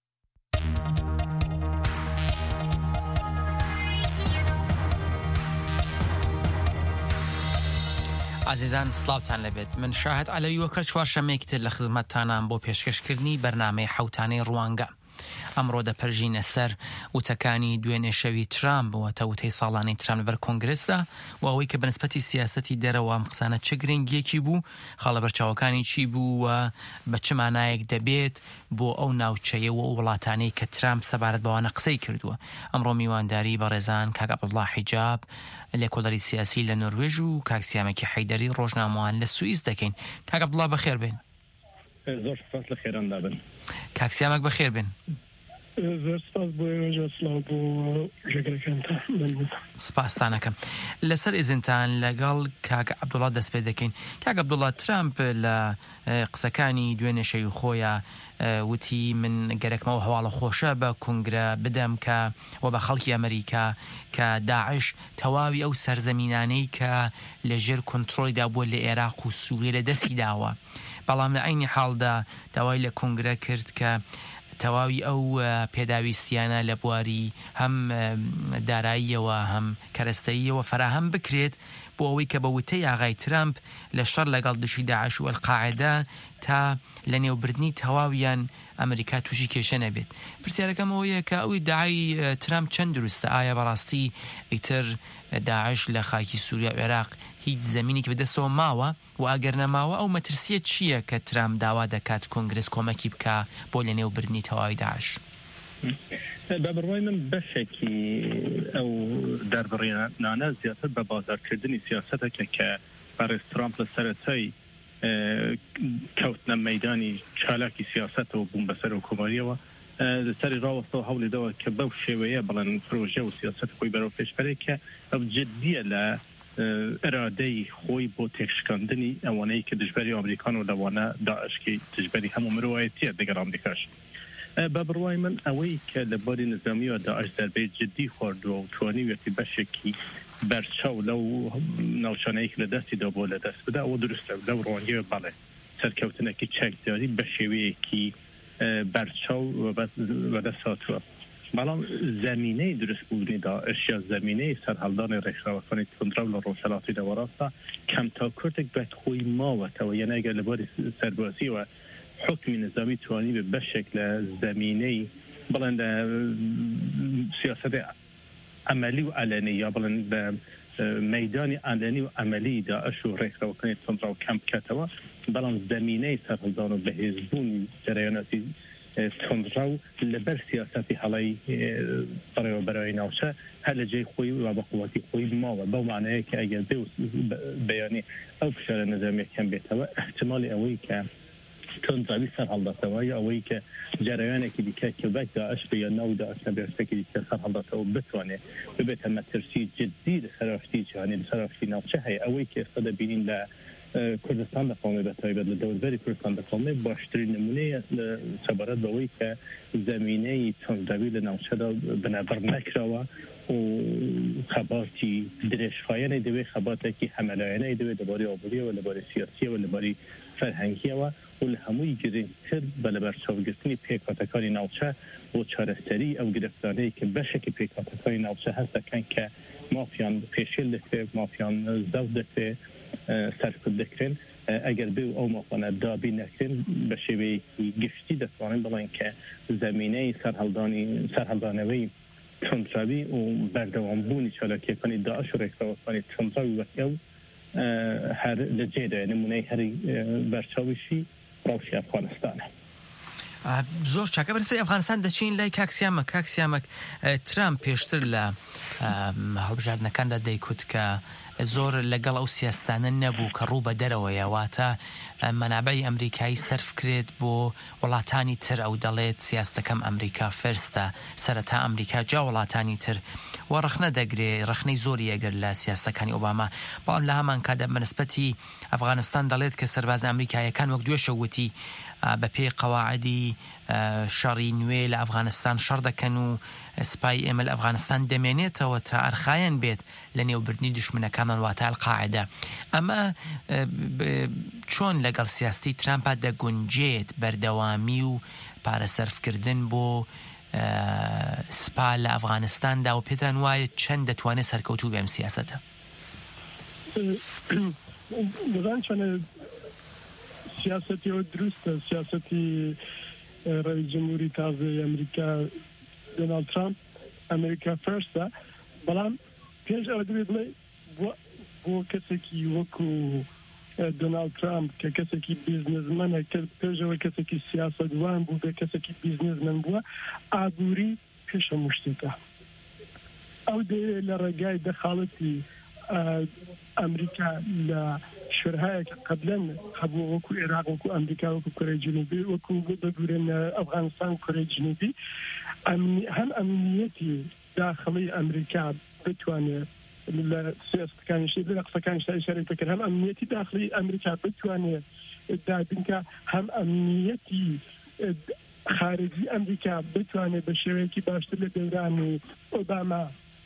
Speaker 21: عزیزان سلااوتان لەبێت من شاهد عەلەویەکە چوارشەمەیەکتر لە خزمەتتانان بۆ پێشکەشکردنی بەرنامەی حەوتانەی ڕوانگە. ئەمڕۆ دەپەرژینە سەر وتەکانی دوێنێ شەوی ترامپ بووەتە وتەی ساڵانەی ترامپ لەبەر کۆنگرسدا و ئەوەی کە بەنسبەتی سیاسەتی دەرەوە ئەم قسانە چه گرنگیەکی بوو، خاڵە بەرچاوەکانی چی بوو و بە چ مانایەک دەبێت بۆ ئەو ناوچەیە و ئەو وڵاتانەی کە ترامپ سەبارەت بەوانە قسەی کردووە. ئەمڕۆ میوانداری بەڕێزان کاک عەبدوڵڵا حیجاب لێکۆڵەری سیاسی لە نۆروێژ و کاک سیامەکی حەیدەری ڕۆژنامەوان لە سوئیس دەکەین. کاک عەبدوڵڵا بەخێر بێن.
Speaker 22: زۆر سپاس لە خێراندا بن.
Speaker 21: کاک سیامەک بەخێر بێن.
Speaker 22: زۆر سپاس بۆ ئێوەش سڵاو بۆ ژێگەرەکانتان.
Speaker 21: سپاستانەکەم. لەسەر ئێزنتان لەگەڵ کاک عەبدوڵڵا دەست پێ دەکەین. کاک عەبدوڵڵا ترامپ لە قسەکانی دوێنێ شەوی خۆیە وتی من گەرەکمەوە هەواڵە خۆشە بە کۆنگرە بدەم کە و بە خەڵکی ئەمریکا کە داعش تەواوی ئەو سەرزەمینانەی کە لەژێر کۆنتڕۆلیدا بووە لە عێراق و سووریە لە دەستی داوە. بەڵام لە عینی حاڵدا داوای لە کۆنگرە کرد کە تەواوی ئەو پێداویستیانە لە بواری هەم داراییەوە هەم کەرەستەییەوە فراهەم بکرێت بۆ ئەوەی کە بە وتەی ئاغای ترامپ لە شەڕ لەگەڵ دشی داعش و ئەلقاعیدا تا لە نێوبردنی تەواویان ئەمریکا تووشی کێشە نەبێت. پرسیارەکەم ئەوەیە کە ئەوی داعای ترامپ چەند دروستە؟ ئایا بەڕاستی ئیتر داعش لە خاکی سووریا و عێراق هیچ زەمینێکی بەدەستەوە ماوە و ئەگەر نەماوە ئەو مەترسیە چییە کە ترامپ داوا دەکات کۆنگرس کۆمەکی بکە بۆ لە نێوبردنی تەواوی داعش؟
Speaker 22: بە بڕوای من بەشێکی ئەو دەربڕێنانە زیاتر بە بازارکردنی سیاسەتەکە کە بەڕێز ترامپ لە سەرەتای کەوتنە مەیدانی چالاکی سیاسەتەوە بوون بەسەر حکومەتیەوە سەری ڕاوەستەوە هەوڵیدەوە کە بەو شێوەیە بڵێن پرۆژە و سیاسەت خۆی بەرەو پێشبەرێک کە ئەو جددیە لە ئەرادەی خۆی بۆ تێکشکاندنی ئەوانەی کە دژبەری ئەمریکان و لەوانە داعشکی دژبەری هەموو مرۆڤایەتیە دەگەڵ ئەمریکاش. بە بڕوای من ئەوەی کە لە باری نظامیەوە داعش دەربەی جددی خواردووە و توانیوێتی بەشێکی بەرچاو لەو ناوچانەیەک لە دەستیدا بۆ لە دەست بدا ئەوە دروستە لەو ڕوانگەیە بەڵێ سەرکەوتنێکی چەکداری بە شێوەیەکی بەرچاو بەدەست هاتووە. بەڵام زەمینەی دروستبوونی داعش یا زەمینەی سەرهەڵدانی ڕێکخراوەکانی تونندراو لە ڕۆژهەڵاتی دەوەڕاستە کەمتاکورتێک بێت خۆی ماوەتەوە یعنی ئەگەر لە باری سەربازیەوە حکمی نظامی توانی بە بەشێک لە زەمینەی بڵێن سیاسەتی عملی و ئەلەنی یا بڵێن بە مەیدانی ئەلەنی و ئەمەلی داعش و ڕێکخراوەکانی تونندراو کەم بکاتەوە، بەڵام زەمینەی سەرهەڵدان و بەهێزبوونی جەرەیاناتی تونندراو لەبەر سیاسەتی هەڵی بەڕێوەبەرەوەی ناوچە هەر لە جێی خۆی و بە قوڵەتی خۆی ماوە بەو مانایە کە ئەگەر بێ بەیانی ئەو فشارە نظامیە کەم بێتەوە احتمالی ئەوەی کە تنظامی سەر هەڵداتەوەی ئەوەی کە جەرەیانێکی دیکە کە بەک داعش بە یا ناو داعش نەبێ شتێکی دیکە سەر هەڵداتەوە بتوانێت ببێتە مەترسی جدی لە سەراشتی جیهانی لە سەراشتی ناوچە هەیە ئەوەی کە ئێستا دەبینین لە کوردستان دەقڵمێ بە تایبەت لە دەوروبەری کوردستان دەقڵمێ باشترین نمونەیە سەبارەت بەوەی کە زەمینەی تەنزاوی لە ناوچەدا بنەبەر نەکراوە و خەباتی درێژخایەنەی دەوێت خەباتێکی هەمەلایەنەی دەوێت لەباری ئابووریەوە لەباری سیاسیەوە لەباری فەرهەنگیەوە و لە هەمووی گرنگتر بە لەبەرچاوگرتنی پێکاتەکانی ناوچە بۆ چارەسەری ئەو گرفتانەی کە بەشێکی پێکاتەکانی ناوچە هەست دەکەن کە مافیان پێشێل دەکرێت مافیان زەو دەکرێت سەرکرد دەکرێن ئەگەر بێ ئەو مافانە دابی نەکرێن بە شێوەیەکی گشتی دەتوانن بڵێن کە زەمینەی سەرهەڵدانەوەی تەنزاوی و بەردەوامبوونی چالاکیەکانی داعش و ڕێکخراوەکانی تەنزاوی وەکەو هەر لە جێدایە نمونەی هەری بەرچاویشی ڕاوشی ئەفغانستانە.
Speaker 21: زۆر چاکە بەرزی ئەفغانستان دەچین لای کاکسیامەک ترامپ پێشتر لە هەڵبژاردنەکاندا دەیکوت کە زۆر لەگەڵ ئەو سیاستانە نەبوو کە ڕوو بە دەرەوەیە واتە مەنابەی ئەمریکایی سەرف کرێت بۆ وڵاتانی تر ئەو دەڵێت سیاستەکەم ئەمریکا فەرستە سەرەتا ئەمریکا جا وڵاتانی تر و ڕخنە دەگرێ ڕخنەی زۆری ئەگەر لە سیاستەکانی ئۆباما بەڵام لە هەمان کاتدا بەنسبەتی ئەفغانستان دەڵێت کە سەرباز ئەمریکایەکان وەک دوێشەوتی بە پێی قەواعدی شەڕی نوێ لە ئەفغانستان شەڕ دەکەن و سپای ئێمە لە ئەفغانستان دەمێنێتەوە تا ئەرخایەن بێت لە نێوبردنی دوشمنەکانمان واتە ئەلقاعدە. ئەمە چۆن لەگەڵ سیاستی ترامپا دەگونجێت بەردەوامی و پارەسەرفکردن بۆ سپا لە ئەفغانستاندا و پێتان وایە چەند دەتوانێت سەرکەوتوو بێم سیاسەتە؟
Speaker 3: سیاستی ئەوە دروستە سیاستی ڕئیس جمهوری تازای ئەمریکا دۆناڵد ترامپ ئەمریکا فەرستە بەڵام پێش ئەوە دەبێت بڵێ بۆ کەسێکی وەکو دۆناڵد ترامپ کە کەسێکی بیزنسمەنە پێشەوە کەسێکی سیاسەتوان بوو بێ کەسێکی بیزنسمەن بووە ئابووری پێش هەموو شتێکە ئەو دەیە لە ڕێگای دەخاڵەتی ئەمریکا لە شوێنهایەکە قەبلەن هەبوو وەکو عێراق وەکو ئەمریکا وەکو کۆرەی جنوبی وەکو بگورێن ئەفغانستان و کۆرەی جنوبی هەم ئەمنیەتی داخڵی ئەمریکا بتوانێت لە سیاستەکانیشی لە قسەکانیشتا ئیشارەی پێکرد هەم ئەمنیەتی داخڵی ئەمریکا بتوانێت دابینکە هەم ئەمنیەتی خارجی ئەمریکا بتوانێت بە شێوەیەکی باشتر لە دەورانی ئۆباما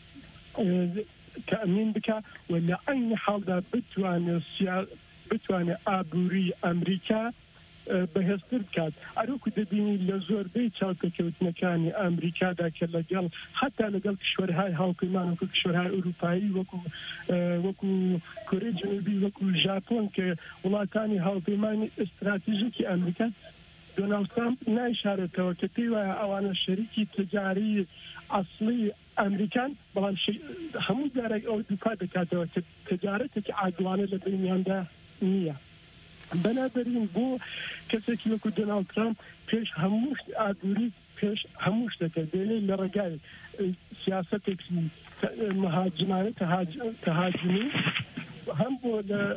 Speaker 3: تأمین بکە و لە عین حاڵدا بتوانێت ئابووری ئەمریکا بەهێزتر بکات ئەروکو دەبینی لە زۆربەی چاوکەکەوتنەکانی ئەمریکادا کە لەگەڵ حتا لەگەڵ کشوەرهای هاوپەیمان وەکو کشوەرهای ئوروپایی وەکو کۆرەی جنوبی وەکو ژاپۆن کە وڵاتانی هاوپەیمانی ئستراتیژیکی ئەمریکا دۆناڵد ترامپ نایشارێتەوە کە پێی وایە ئەوانە شەریکی تجاری ئەسڵی ئەمریکان بەڵام هەموو جارێک ئەو دووپا دەکاتەوە کە تجارەتێکی عادڵانە لە بینیاندا نییە. بەنابەرین بۆ کەسێکی وەکو دۆناڵد ترامپ پێش هەموو ئابووری پێش هەموو شتەکە دێنێ لە ڕێگای سیاسەتێکی مهاجمانە تەهاجمی هەم بۆ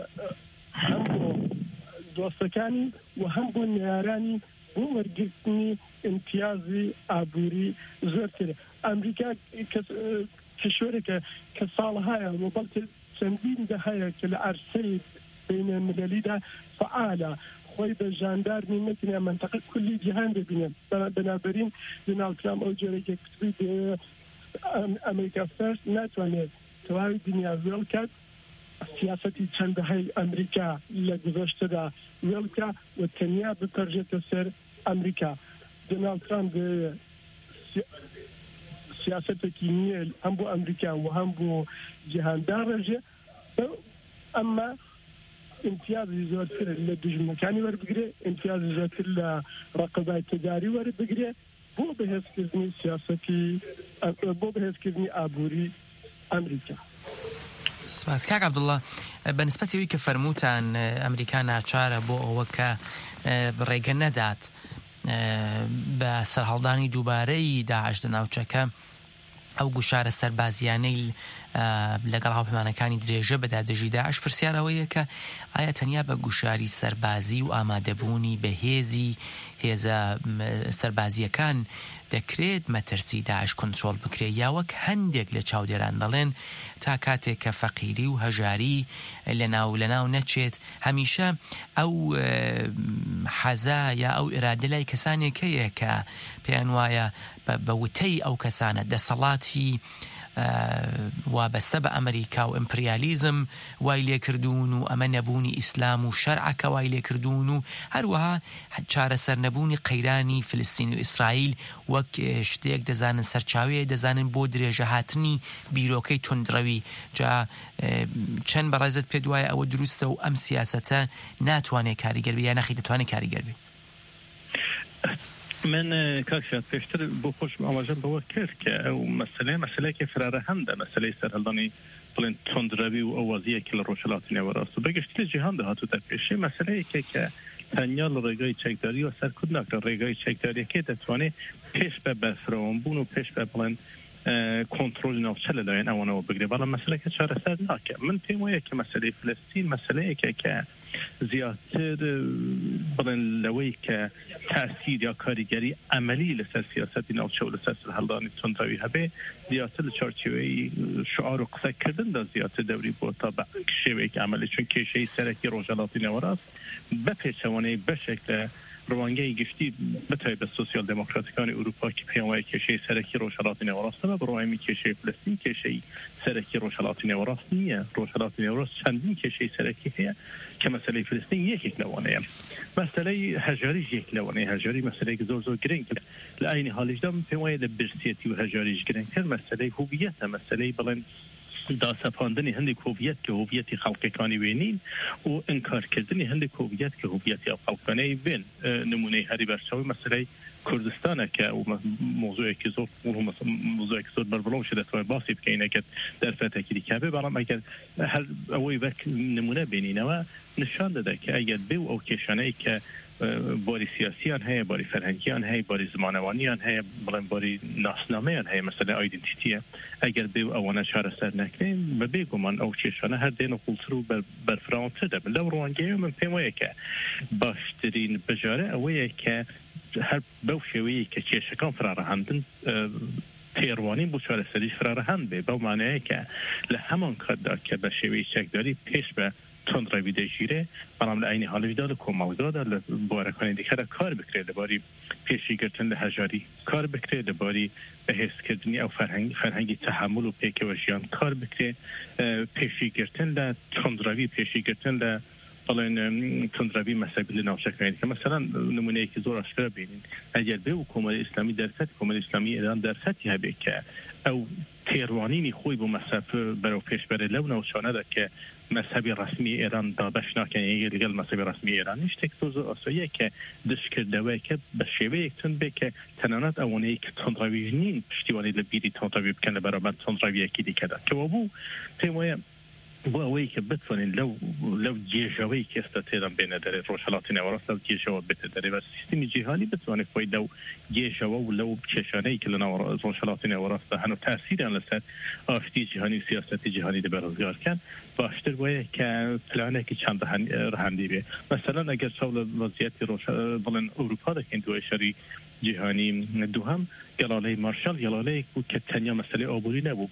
Speaker 3: دۆستەکانی و هەم بۆ نێرانی بۆ وەرگرتنی امتیازی ئابووری زۆرترە. ئەمریکا کشوەرێکە کە ساڵهایە و بەڵکە چەندین دەهەیە کە لە عەرسەی بینە ملەلیدا فعالە خۆی بە ژاندارمی نەکنێ منتەقە کولی جیهان دەبینێن. بەنابەرین دۆناڵد ترامپ ئەو جۆرێکە کتبی ئەمریکا فەرست ناتوانێت تەواوی دنیا وێڵ کات سیاسەتی چەندەهەی ئەمریکا لە گذەشتەدا وێڵکە و تەنیا بپەرژێتە سەر ئەمریکا. دۆناڵد ترامپ سیاسەتێکی نییە هەم بۆ ئەمریکا و هەم بۆ جیهاندا ڕێژێ ئەمما امتیازی زۆرتر لە دژمنەکانی وەربگرێ امتیازی زۆرتر لە ڕقەبای تجاری وەربگرێ بۆ بەهێزکردنی سیاسەتی بۆ بەهێزکردنی ئابووری ئەمریکا.
Speaker 21: سپاس کاک عەبدوڵڵا بەنسبەتی ئەوەی کە فەرمووتان ئەمریکا ناچارە بۆ ئەوە کە ڕێگە نەدات بە سەرهەڵدانی دووبارەی داعش لە ناوچەکە ئەو گوشارە سەربازیانەی لەگەڵ هاوپەیمانەکانی درێژە بەدادەژی داعش پرسیارەوەیە کە ئایا تەنیا بە گوشاری سەربازی و ئامادەبوونی بەهێزی هێزە سەربازیەکان دەکرێت مەترسی داعش کۆنترۆل بکرێت یا وەک هەندێک لە چاودێران دەڵێن تا کاتێک کە فەقیری و هەژاری لەناو نەچێت هەمیشە ئەو حەزا یا ئەو ئێرادە لای کەسانێکەیە کە پێیان وایە بە وتەی ئەو کەسانە دەسەڵاتی وابەستە بە ئەمریکا و ئیمپریالیزم وای لێکردوون و ئەمە نەبوونی ئیسلام و شەرعەکە وای لێکردوون و هەروەها چارەسەر نەبوونی قەیرانی فلستین و ئیسرائیل وەک شتێک دەزانن سەرچاوەیە دەزانن بۆ درێژە هاتنی بیرۆکەی توندڕەوی جا چەند بەڕێزت پێ دوایە ئەوە دروستە و ئەم سیاسەتە ناتوانێت کاریگەر بێ یا نەخی دەتوانێت کاریگەر بێ.
Speaker 22: من کاکشات پێشتر بۆ خۆش ئاماژەم بەوە کرد کە ئەو مەسلەیەکی فرارە هەندە مەسلەی سەرهەڵدانی بڵێن تۆندڕەوی و ئەو وەزیەکی لە ڕۆژهەڵاتی نێوەڕاست و بەگشتی لە جیهان داهاتووتە پێشێ مەسلەیەکە کە تەنیا لە ڕێگای چەکداری و سەرکوت ناکرێ ڕێگای چەکداریەکەی دەتوانێت پێش بە بەرفرەوەبوون و پێش بە بڵێن کۆنتڕۆلی ناوچە لەلایەن ئەوانەوە بگرێ بەڵام مەسلەکە چارەسەر ناکە. من پێم وایە کە مەسلەی فلستین مەسلەیەکە کە زیاتر بڵێن لەوەی کە تاسیر یا کاریگەری ئەمەلی لەسەر سیاسەتی ناوچە و لەسەر سەرهەڵدانی تۆندڕەوی هەبێ زیاتر لە چارچێوەی شعار و قسەکردندا زیاتر دەوری بۆ تا بە شێوەیەکی ئەمەلی چون کێشەی سەرەکی ڕۆژهەڵاتی نێوەڕاست بە پێچەوانەی بەشێک لە ڕوانگەی گشتی بەتای بە سۆسیال دموکراتیەکانی ئوروپا کە پێیان وایە کێشەی سەرەکی ڕۆژهەڵاتی نێوەڕاستە بە بڕوامی کێشەی فلستین کێشەی سەرەکی ڕۆژهەڵاتی نێوەڕاست نییە. ڕۆژهەڵاتی نێوەڕاست چەندین کێشەی سەرەکی هەیە کە مەسەلەی فلستین یەکێک لەوانەیە. مەسەلەی هەژاریش یەک لەوانەیە. هەژاری مەسەلەیەکی زۆر گرنگە لە ئاینی حالیشدا من پێم وایە لە برسێتی و هەژاریش گرنگتر مەسەلەی هویەتە مەسەلەی بڵێن داسەپاندنی هەندێک هویەت کە هویەتی خەڵکەکانی وێنین و ئینکارکردنی هەندێک هویەت کە هویەتی خەڵکانەی بێن. نمونەی هەری بەرچاوی مەسەلەی کوردستانە کە مۆزوعێکی زۆر بەربڵەو شە دەتوانێت باسی بکەین ئەگەر دەرفەتێکی دیکە بێ بەڵام ئەگەر هەر ئەوەی وەک نمونە بینینەوە نیشان دەدا کە ئەگەر بێ و ئەو کێشانەی کە باری سیاسیان هەیە باری فەرهەنگیان هەیە باری زمانەوانیان هەیە بڵێن باری ناسنامەیان هەیە مەسەلەی ئایدنتیتیە ئەگەر بێ و ئەوانە چارەسەر نەکرێن بەبێ گومان ئەو کێشانە هەر دێنە قوڵتر و بەرفراوانتر دەبن. لەو ڕوانگەیە من پێم وایە کە باشترین بژارە ئەوەیە کە هەر بەو شێوەیە کە کێشەکان فراڕەهاندن تێڕوانین بۆ چارەسەریش فراڕەهاند بێ بەو مانایە کە لە هەمان کاتدا کە بە شێوەی چەکداری پێش بە تۆندڕەوی دەژیرێ بەڵام لە ئاینی حاڵیدا لە کۆمەڵگادا لە بوارەکانی دیکەدا کار بکرێت لەباری پێشیگرتن لە هەژاری کار بکرێت لەباری بەهێزکردنی ئەو فەرهەنگی تەحمل و پێکەوە ژیان کار بکرێت پێشیگرتن لە تۆندڕەوی پێشیگرتن لە بڵێن تۆندڕەوی مەسەبی لە ناوچەکانی کە مەسەڵەن نمونەیەکی زۆر ئاشکرا بینین ئەگەر بێ و کۆمەڵی ئیسلامی دەرفەت کۆمەڵی ئیسلامی ئێران دەرفەتی هەبێت کە ئەو تێڕوانینی خۆی بۆ مەسەف بەرەو پێشبەرێ لەو ناوچانەدا کە مەسەبی ڕسمی ئێران دابەش ناکەن لەگەڵ مەسەبی ڕسمی ئێرانی شتێک زۆر ئاساییە کە دشکردەوەی کە بە شێوەیەک تون بێ کە تەنانەت ئەوەنەی کە تۆندڕەوی نین پشتیوانی لە بیری تۆندڕەوی بکەن لە بەرامبەر تۆندڕەویەکی دیکەدا کەوە بوو پێم وایە بۆ ئەوەی کە بتوانین لەو جێژەوەی کە ئێستا تێدان بێنە دەرێت ڕۆژهەڵاتی نێوەڕاست لەو جێژەوە بێتە دەرێت بە سیستمی جیهانی بتوانێت خۆی لەو جێژەوە و لەو کێشانەی کە لە ناو ڕۆژهەڵاتی نێوەڕاستدا هەنوو تاسیریان لەسەر ئاشتی جیهانی و سیاسەتی جیهانی دەبەرزگارکەن باشتر وایە کە پلانێکی چەند ڕەهەندی بێ. مەسەلەن ئەگەر چاو لە وەزیەتی بڵێن ئەوروپا دەکەین دوای شەری جیهانی دووهەم گەڵالەی مارشال گەڵالەیەک بوو کە تەنیا مەسەلەی ئابووری نەبوو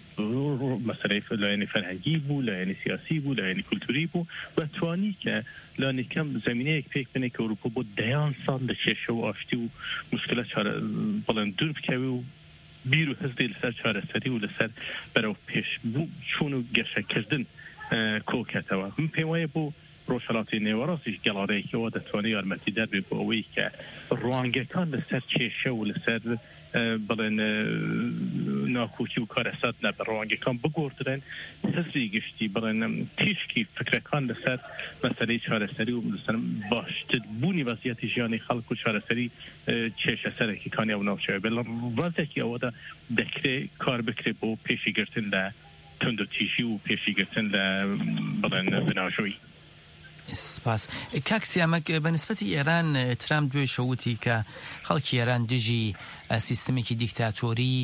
Speaker 22: مەسەلەی لایەنی فەرهەنگی بوو لایەنی سیاسی بوو لایەنی کولتوری بوو و توانی کە لانیکەم زمینەیەک پێک بنێ کە ئەوروپا بۆ دەیان ساڵ لە کێشە و ئاشتی و مشکلە بڵێن دوور بکەوی و بیر و هەزدەی لەسەر چارەسەری و لەسەر بەرەو پێش بوو چوون و گەشەکردن کۆکەتەوە. من پێم وایە بۆ ڕۆژهەڵاتی نێوەڕاستیش گەڵارەیەکەوە دەتوانێت یارمەتی دەربێت بۆ ئەوەی کە ڕوانگەکان لەسەر کێشە و لەسەر بڵێن ناکۆکی و کارەسات نەبە ڕوانگەکان بگۆڕدرێن هەزی گشتی بڵێن تیشکی فکرەکان لەسەر مەسەلەی چارەسەری و لەسەر باشتر بوونی وەزیەتی ژیانی خەڵک و چارەسەری کێشە سەرەکیەکانی ئەو ناوچەوە بێت لە ڕاستێکی ئەوەدا دەکرێت کار بکرێت بۆ پێشیگرتن لە تۆندۆتیژی و پێشیگرتن لە بڵێن بناژۆی.
Speaker 21: سپاس. کاک سیامەک بەنسبەتی ئێران ترامپ دوێ شەوتی کە خەڵکی ئێران دژی سیستمێکی دیکتاتۆری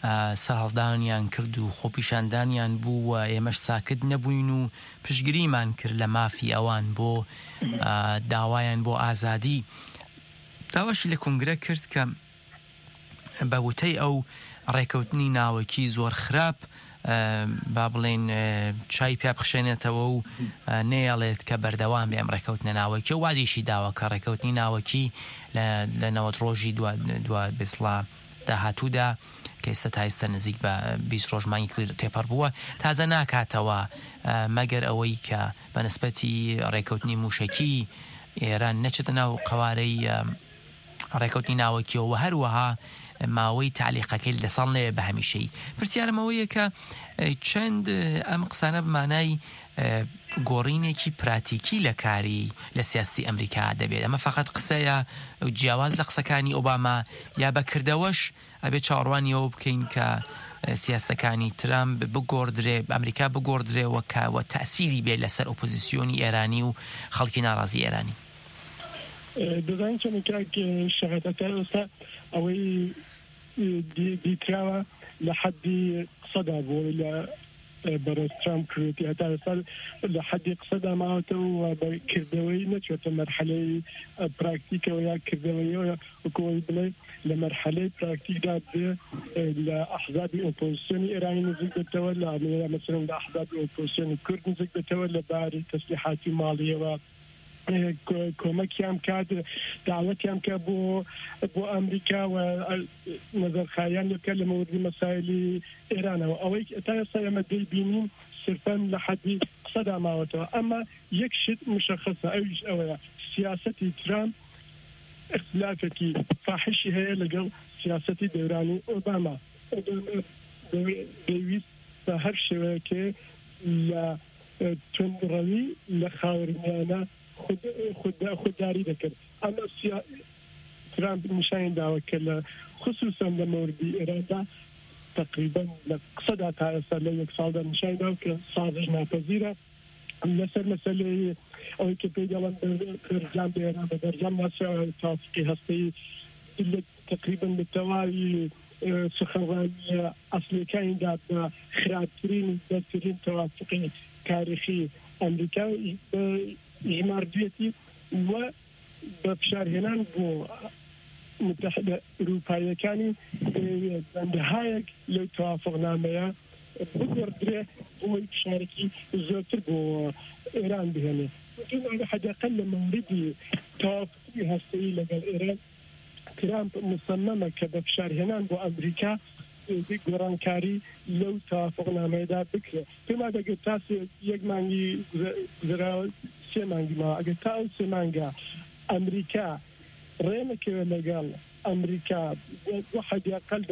Speaker 21: سەرهەڵدانیان کرد و خۆپیشاندانیان بوو و ئێمەش ساکت نەبووین و پشگیریمان کرد لە مافی ئەوان بۆ داوایان بۆ ئازادی. داواشی لە کنگرە کرد کە بە وتەی ئەو ڕێکەوتنی ناوەکی زۆر خراپ با بڵێن چای پیا بخشێنێتەوە و نێڵێت کە بەردەوام بێ ئەم ڕێکەوتنە ناوەکی و وادیشی داوە کە ڕێکەوتنی ناوەکی لە 90 ڕۆژی دو بێسڵا داهاتوودا کە ئێستا تا ئێستا نزیک بە 20 ڕۆژمانی تێپەڕ بووە تازە ناکاتەوە مەگەر ئەوەی کە بەنسبەتی ڕێکەوتنی موشەکی ئێران نەچێتە ناو قوارەی ڕێکەوتنی ناوەکیەوە و هەروەها ماوەی تعلیقەکەی لە ساڵ نەوێ بە هەمیشەی. پرسیارمەوەیە کە چەند ئەم قسانە بمانای گۆڕینێکی پراتیکی لە کاری لە سیاستی ئەمریکا دەبێت. ئەمە فقط قسەیە جیاواز لە قسەکانی ئۆباما یا بەکردەوەش ئەبێ چاڕوانیەوە بکەین کە سیاستەکانی ترامپ بگۆڕدرێ ئەمریکا بگۆڕدرێەوە کەوە تەسیری بێت لەسەر ئۆپۆزیسیۆنی ئێرانی و خەڵکی ناڕازی ئێرانی.
Speaker 3: دەزانین چەندێک شەهادەتە ئێستا ئەوەی دیتراوە لە حەدی قسەدا بۆی لە بەڕێز ترامپ کردی هەتا ئێستا لە حەدی قسەدا ماوەتەوە و بەکردەوەی نەچێتە مەرحەلەی پراکتیکەوە یا کردەوەیەوە وەکەوەی بڵێ لە مەرحەلەی پراکتیکدا بێ لە ئەحزابی ئۆپۆزیسیۆنی ئێرانی نزیک بێتەوە لە ئەمریکا مەسەڵەن لە ئەحزابی ئۆپۆزیسیۆنی کورد نزیک بێتەوە لە باری تەسلیحاتی ماڵیەوە کۆمەکیان کات داوەتیان کە بۆ ئەمریکا و نەزەرخاییان لەکە لە مەوردی مەسایلی ئێرانەوە ئەوەی تا ئێستا ئێمە دەیبینین صرفاً لە حەدی قسەدا ماوەتەوە. ئەمە یەک شت مشخصە ئەویش ئەوەیە سیاسەتی ترامپ اختلافێکی فاحشی هەیە لەگەڵ سیاسەتی دەورانی ئۆباما. دەویست بە هەر شێوەیەکێ لە توندڕەوی لە خاوەنیانە خودداری دەکرد. ئەمە ترامپ نیشانی داوە کە لە خصوصا لە مەوردی ئێراندا تقریبا لە قسەدا تا ئێستا لە یەک ساڵدا نیشانی داوە کە سازش ناپەزیرە لەسەر مەسەلەی ئەوەی کە پێی دەڵێن بەرجام ئێران بە بەرجام ناسراوە تافقی هەستەی تقریبا بە تەواوی سخەوانی ئەسلەکانیدا بە خراپترین بەرترین تەوافقی تاریخی ئەمریکا ژماردوێتی و بە فشارهێنان بۆ متحدە ئەوروپایەکانی بەندەهایەک لەو تەوافقنامەیە بگۆڕدرێ بۆی فشارێکی زۆرتر بۆ ئێران بهێنێ. حداقل لە موردی تەوافقی هەستەیی لەگەڵ ئێران ترامپ مصممە کە بە فشارهێنان بۆ ئەمریکا گۆڕانکاری لەو تەوافقنامەیەدا بکرێت. پێما دەگەێت تا یەک مانگی گوزراوە 3 مانگی ماوە ئەگەر تا ئەو 3 مانگە ئەمریکا ڕێنەکەوێت لەگەڵ ئەمریکا بۆ حداقل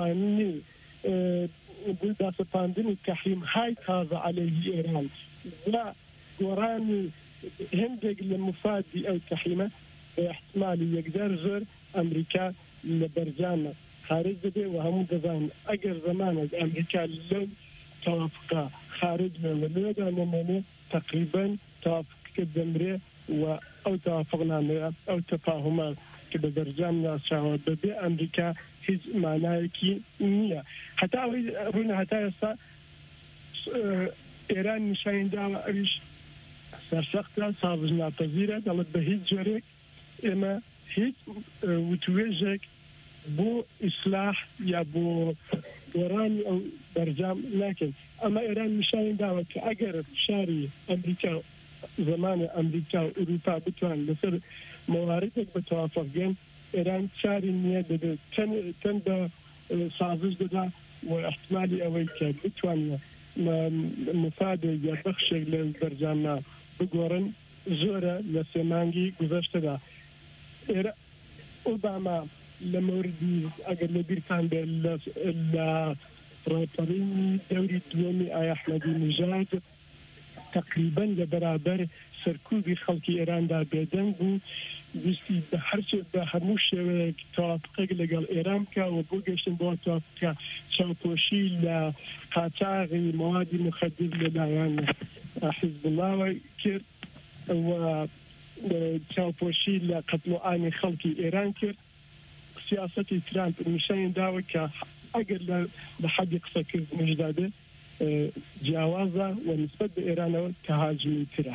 Speaker 3: داسەپاندنی تەحریمهای تازە عەلەیهی ئێران و گۆڕانی هەندێک لە مفادی ئەو تەحریمە بە احتمالی یەکجار زۆر ئەمریکا لە بەرجامە خارج دەبێ و هەموو دەزانن ئەگەر زمانێک ئەمریکا لەو تەوافقا خارج بێ لەوێدا نەمێنێ تقریبا تەوافقەکە دەمرێ و ئەو تەوافقنامەیە ئەو تەفاهمە کە بە بەرجام ناسراوە بەبێ ئەمریکا هیچ مانایەکی نییە. هەتا ئەوەی ڕوونە هەتا ئێستا ئێران نیشانی داوە ئەویش سەرسەختە سازش ناپەزیرە دەڵێت بە هیچ جۆرێک ئێمە هیچ وتوێژێک بۆ ئیسلاح یا بۆ گۆڕانی ئەو بەرجام ناکەین. ئەمە ئێران نیشانی داوە کە ئەگەر فشاری ئەمریکا زمانە ئەمریکا و ئوروپا بتوان لەسەر مەواردێک بە تەوافق گەن ئێران چاری نییە دەبێت چەند بە سازش دەدا و احتمالی ئەوەی کە بتوانە مفادێک یا بەخشێک لە بەرجامە بگۆڕن زۆرە لە 3 مانگی گذەشتەدا. ئۆباما لە موردی ئەگەر لە بیرتان بێت لە ڕێپەڕینی دەوری دووەمی ئایا ئەحمەدی نژاد تقریبا لە بەرابەر سەرکوبی خەڵکی ئێراندا بێدەنگ بوو ویستی بە هەموو شێوەیەک تەوافقێک لەگەڵ ئێران بکە و بۆ گەشتن بۆ تەوافقە چاوپۆشی لە قاچاغی موادی مخدر لەلایەن حیزب اللهەوە کرد و چاوپۆشی لە قەتڵ و ئانی خەڵکی ئێران کرد. سیاسەتی ترامپ نیشانی داوە کە ئەگەر لە حەدی قسەکردنیش دادێ جیاوازە و نسبەت بە ئێرانەوە کە هاجمی ترە.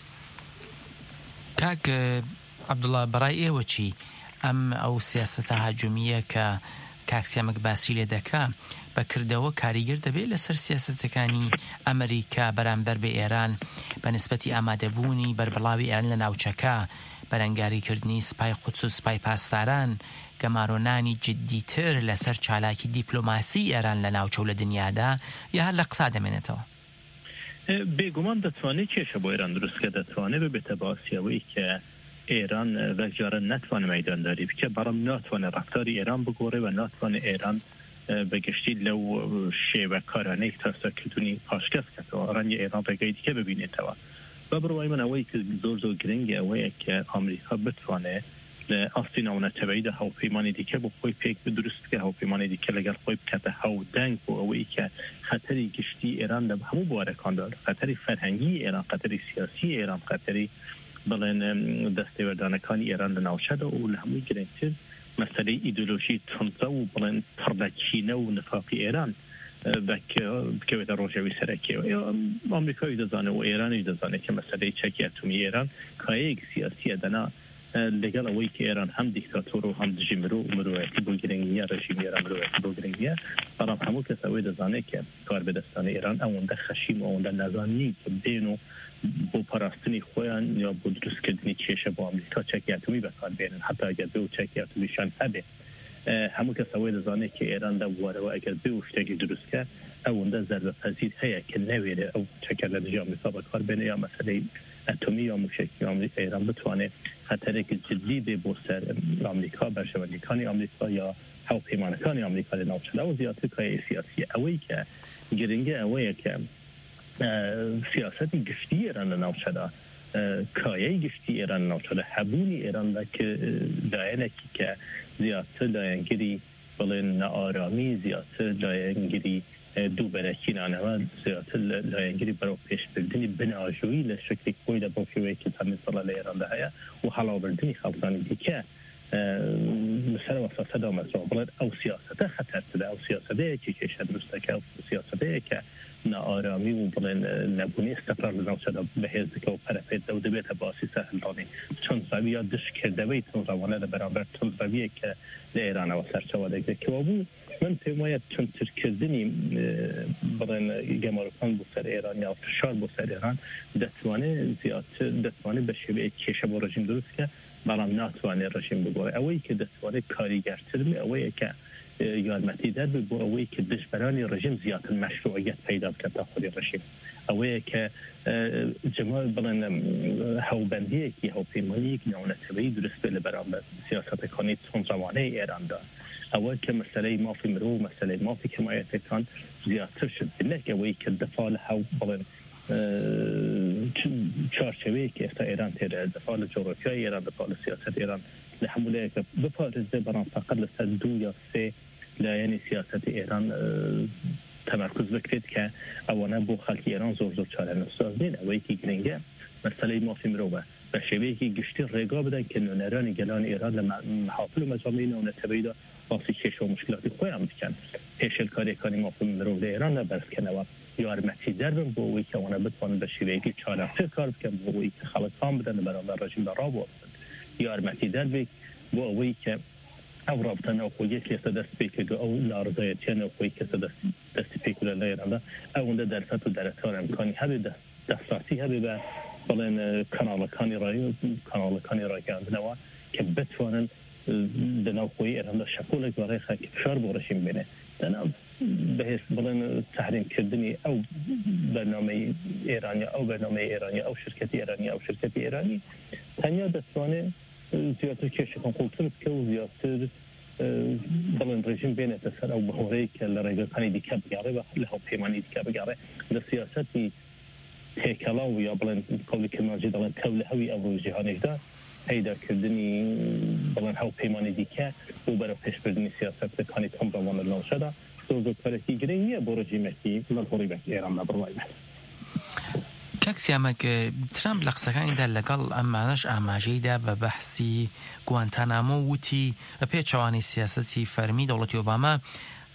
Speaker 21: کاک عەبدوڵڵا بەڕای ئێوە چی ئەو سیاسەتە هاجومیە کە کاکسیامک باسی لێ دەکا بەکردەوە کاریگەر دەبێت لەسەر سیاسەتەکانی ئەمریکا بەرامبەر بە ئێران بە نسبەتی ئامادەبوونی بەربڵاوی ئێران لە ناوچەکە بەرەنگاریکردنی سپای قودس و سپای پاسداران گەمارۆنانی جددیتر لەسەر چالاکی دیپلۆماسی ئێران لە ناوچە و لە دنیادا یا هەر لە قسا دەمێنێتەوە؟
Speaker 22: بێگومان دەتوانێت کێشە بۆ ئێران دروستکە دەتوانێت ببێتە باسیەوەی کە ئێران وەکجارە ناتوانێت مەیدانداری بکە بەڵام ناتوانێت ڕەفتاری ئێران بگۆڕێ و ناتوانێت ئێران بەگشتی لەو شێوە کارانەی تاسەکردنی پاشکەس کەەوە ڕەنگە ئێران ڕێگەی دیکە ببینێتەوە. بە بڕوای من ئەوەی کە زۆر گرنگی ئەوەیە کە ئەمریکا بتوانێت لە ئاستی ناونەتەوەییدا هاوپەیمانی دیکە بۆ خۆی پێک بدروستکە هاوپەیمانی دیکە لەگەڵ خۆی بکاتە هاودەنگ بۆ ئەوەی کە خەتەری گشتی ئێران لە هەموو بوارەکاندا خەتەری فەرهەنگی ئێران خەتەری سیاسی ئێران خەتەری بڵێن دەستێوەردانەکانی ئێران لە ناوچەدا و لە هەمووی گرنگتر مەسەلەی ئیدۆلۆژی تونزە و بڵێن پڕدەچینە و نفاقی ئێران بکەوێتە ڕۆژەوی سەرەکیەوە. ئەمریکای دەزانێت و ئێرانی دەزانێت کە مەسەلەی چەکی ئەتۆمی ئێران کایەیەک سیاسیە دەنا لەگەڵ ئەوەی کە ئێران هەم دیکتاتۆر و هەم دژی مرۆ و مرۆڤەتی بۆ گرنگیە ڕژیمی ئێران مرۆڤەتی بۆ گرنگیە بەڵام هەموو کەس ئەوەی دەزانێت کە کاربەدەستانی ئێران ئەوەندە خەشیم و ئەوەندە نازاننی کە بێن و بۆ پاراستنی خۆیان یا بۆ دروستکردنی کێشە بۆ ئەمریکا چەکی ئەتۆمی بەکاربێنن حتا ئەگەر بێ و چەکی ئەتۆمیشان هەبێ هەموو کەس ئەوەی دەزانێت کە ئێران دەبوارەوە ئەگەر بێ و شتێکی دروستکە ئەوەندە زەربەپەزیر هەیە کە نەوێرێ ئەو چەکە لە دژی ئەمریکا بەکاربێنێ یا مەسەلەی ئەتۆمی یا موشکی ئەمریکا ئێران بتوانێت خەتەرێکی جدی بێ بۆ سەر ئەمریکا بەرژەوەندیەکانی ئەمریکا یا هاوپەیمانەکانی ئەمریکا لە ناوچەدا و زیاتر کایە سیاسی ئەوەی کە گرنگە ئەوەیە کە سیاسەتی گشتی ئێران لە ناوچەدا کایەی گشتی ئێران ناوچەدا هەبوونی ئێراندا کە لایەنێکی کە زیاتر لایەنگیری بڵێن نەئارامی زیاتر لایەنگیری دووبەرەکینانەوە زیاتر لایەنگیری بەرەو پێشبردننی بناژووی لە شکلی خۆی لە بۆ شێوەیەکی تەمیزڵە لە ئێراندا هەیە و هەڵاوبردننی خەڵکانی دیکە لەسەرەوە سەدا مەزرەوە بڵێت ئەو سیاسەتە خەتەرترە ئەو سیاسەتەیەکی کێشە دروستەکە ئەو سیاسەتەیە کە نائارامی و بڵێن نەبوونی استقرار لە ناوچەدا بەهێزەکە و پەرەپێت و دەبێتە باسی سەرهەڵدانی چۆنزاوی یا دشکردەوەی تونڕەوانە لە بەرامبەر تونڕەویە کە لە ئێرانەوە سەرچەوە دەگرێتەوە بوو من پێم وایە چونترکردنی بڵێن گەمارەکان بۆ سەر ئێران یا فشار بۆ سەر ئێران دەتوانێت بە شێوەیە کێشە بۆ ڕژیم دروستکە بەڵام ناتوانێت ڕژیم بگۆڕێت ئەوەی کە دەتوانێت کاریگەرترن ئەوەیە کە یارمەتی دەر بۆ ئەوەی کە دژبەرانی ڕژیم زیاتر مەشروعیەت پەیدا بکات تا خۆی ڕژیم ئەوەیە کە جەمال بڵێن هەوبەندیەکی هەوپەیمانیەکی ناونەتەوەیی دروست بێت لە بەرامبەر سیاسەتەکانی تونڕەوانەی ئێراندا ئەوە کە مەسەلەی مافی مرۆ و مەسەلەی مافی حمایەتەکان زیاتر شت نەک ئەوەی کە دەفاع لە هەو بڵێن چارچەوەیەکی ئێستا ئێران تێدا دەفاع لە جۆگرافیای ئێران دەفاع لە سیاسەت ئێران لە هەمولایەکە بپارێزێ بەڵام فقط لەسەر 2 یا 3 لایەنی سیاسەتی ئێران تەمەرکوز بکرێت کە ئەوانە بۆ خەڵکی ئێران زۆر چارەنووساز نین ئەوەیەکی گرنگە مەسەلەی مافی مرۆڤە بە شێوەیەکی گشتی ڕێگا بدەن کە نوێنەرانی گەلانی ئێران لە محافل و مەجاڵی ناونەتەوەییدا باسی کێشە و مشکلاتی خۆیان بکەن پێشێلکاریەکانی مافی مرۆڤ لە ئێران بەرزکەنەوە یارمەتی دەربن بۆ ئەوەی کە ئەوانە بتوانن بە شێوەیەکی چالاکتر کار بکەن بۆ ئەوەی کە خەڵکان بدەن لە بەرامبەر ڕژیمدا ڕابوەستن یارمەتی دەربێت بۆ ئەوەی کە ئەو ڕابطە ناوخۆیەک کێسە دەست پێ کردو ئەو ناڕزایەتیە ناوخۆی کێسە دەستی پێ کردە لە ئێراندا ئەوەندە دەرفەت و دەرەکان ئەمکانی هەبێ دەستڕاستی هەبێ بە بڵێن کەناڵەکانی ڕای و کەناڵەکانی ڕاگەاندنەوە کە بتوانن لە ناوخۆی ئێراندا شەپۆلێک بەڕێ خەکی فشار بۆ ڕژیم بێنێ بەهێز بڵێن تحریمکردنی ئەو بەرنامەی ئێرانی ئەو بەرنامەی ئێرانی ئەو شرکەتی ئێرانی ئەو شرکەتی ئێرانی تەنیا دەتوانێت زیاتر کێشەکان قوڵتر بکە و زیاتر بڵێن ڕژیم بێنێتە سەر ئەو بەهۆرەی کە لە ڕێگەکانی دیکە بگەڕێ لە هەوپەیمانی دیکە بگەڕێ لە سیاسەتی تێکەڵاو یا بڵێن کۆڵیکردناجی دەڵێن کەو لە هەوی ئەوروی جیهانێکدا پەیداکردنی بڵێن هەوپەیمانی دیکە و بەرەو پێشبردننی سیاسەتەکانی تۆمڕەوانە لە ناوچەدا زۆر کارێکی گرنگ نییە بۆ ڕژیمێکی مەڵخۆڕیبەکی ئێران لە بڕوای من.
Speaker 21: کاکسیامەک ترامپ لە قسەکانیدا لەگەڵ ئەمانەش ئاماژەیدا بە بەحسی گوانتانامۆ وتی بە پێچەوانی سیاسەتی فەرمی دەوڵەتی ئۆباما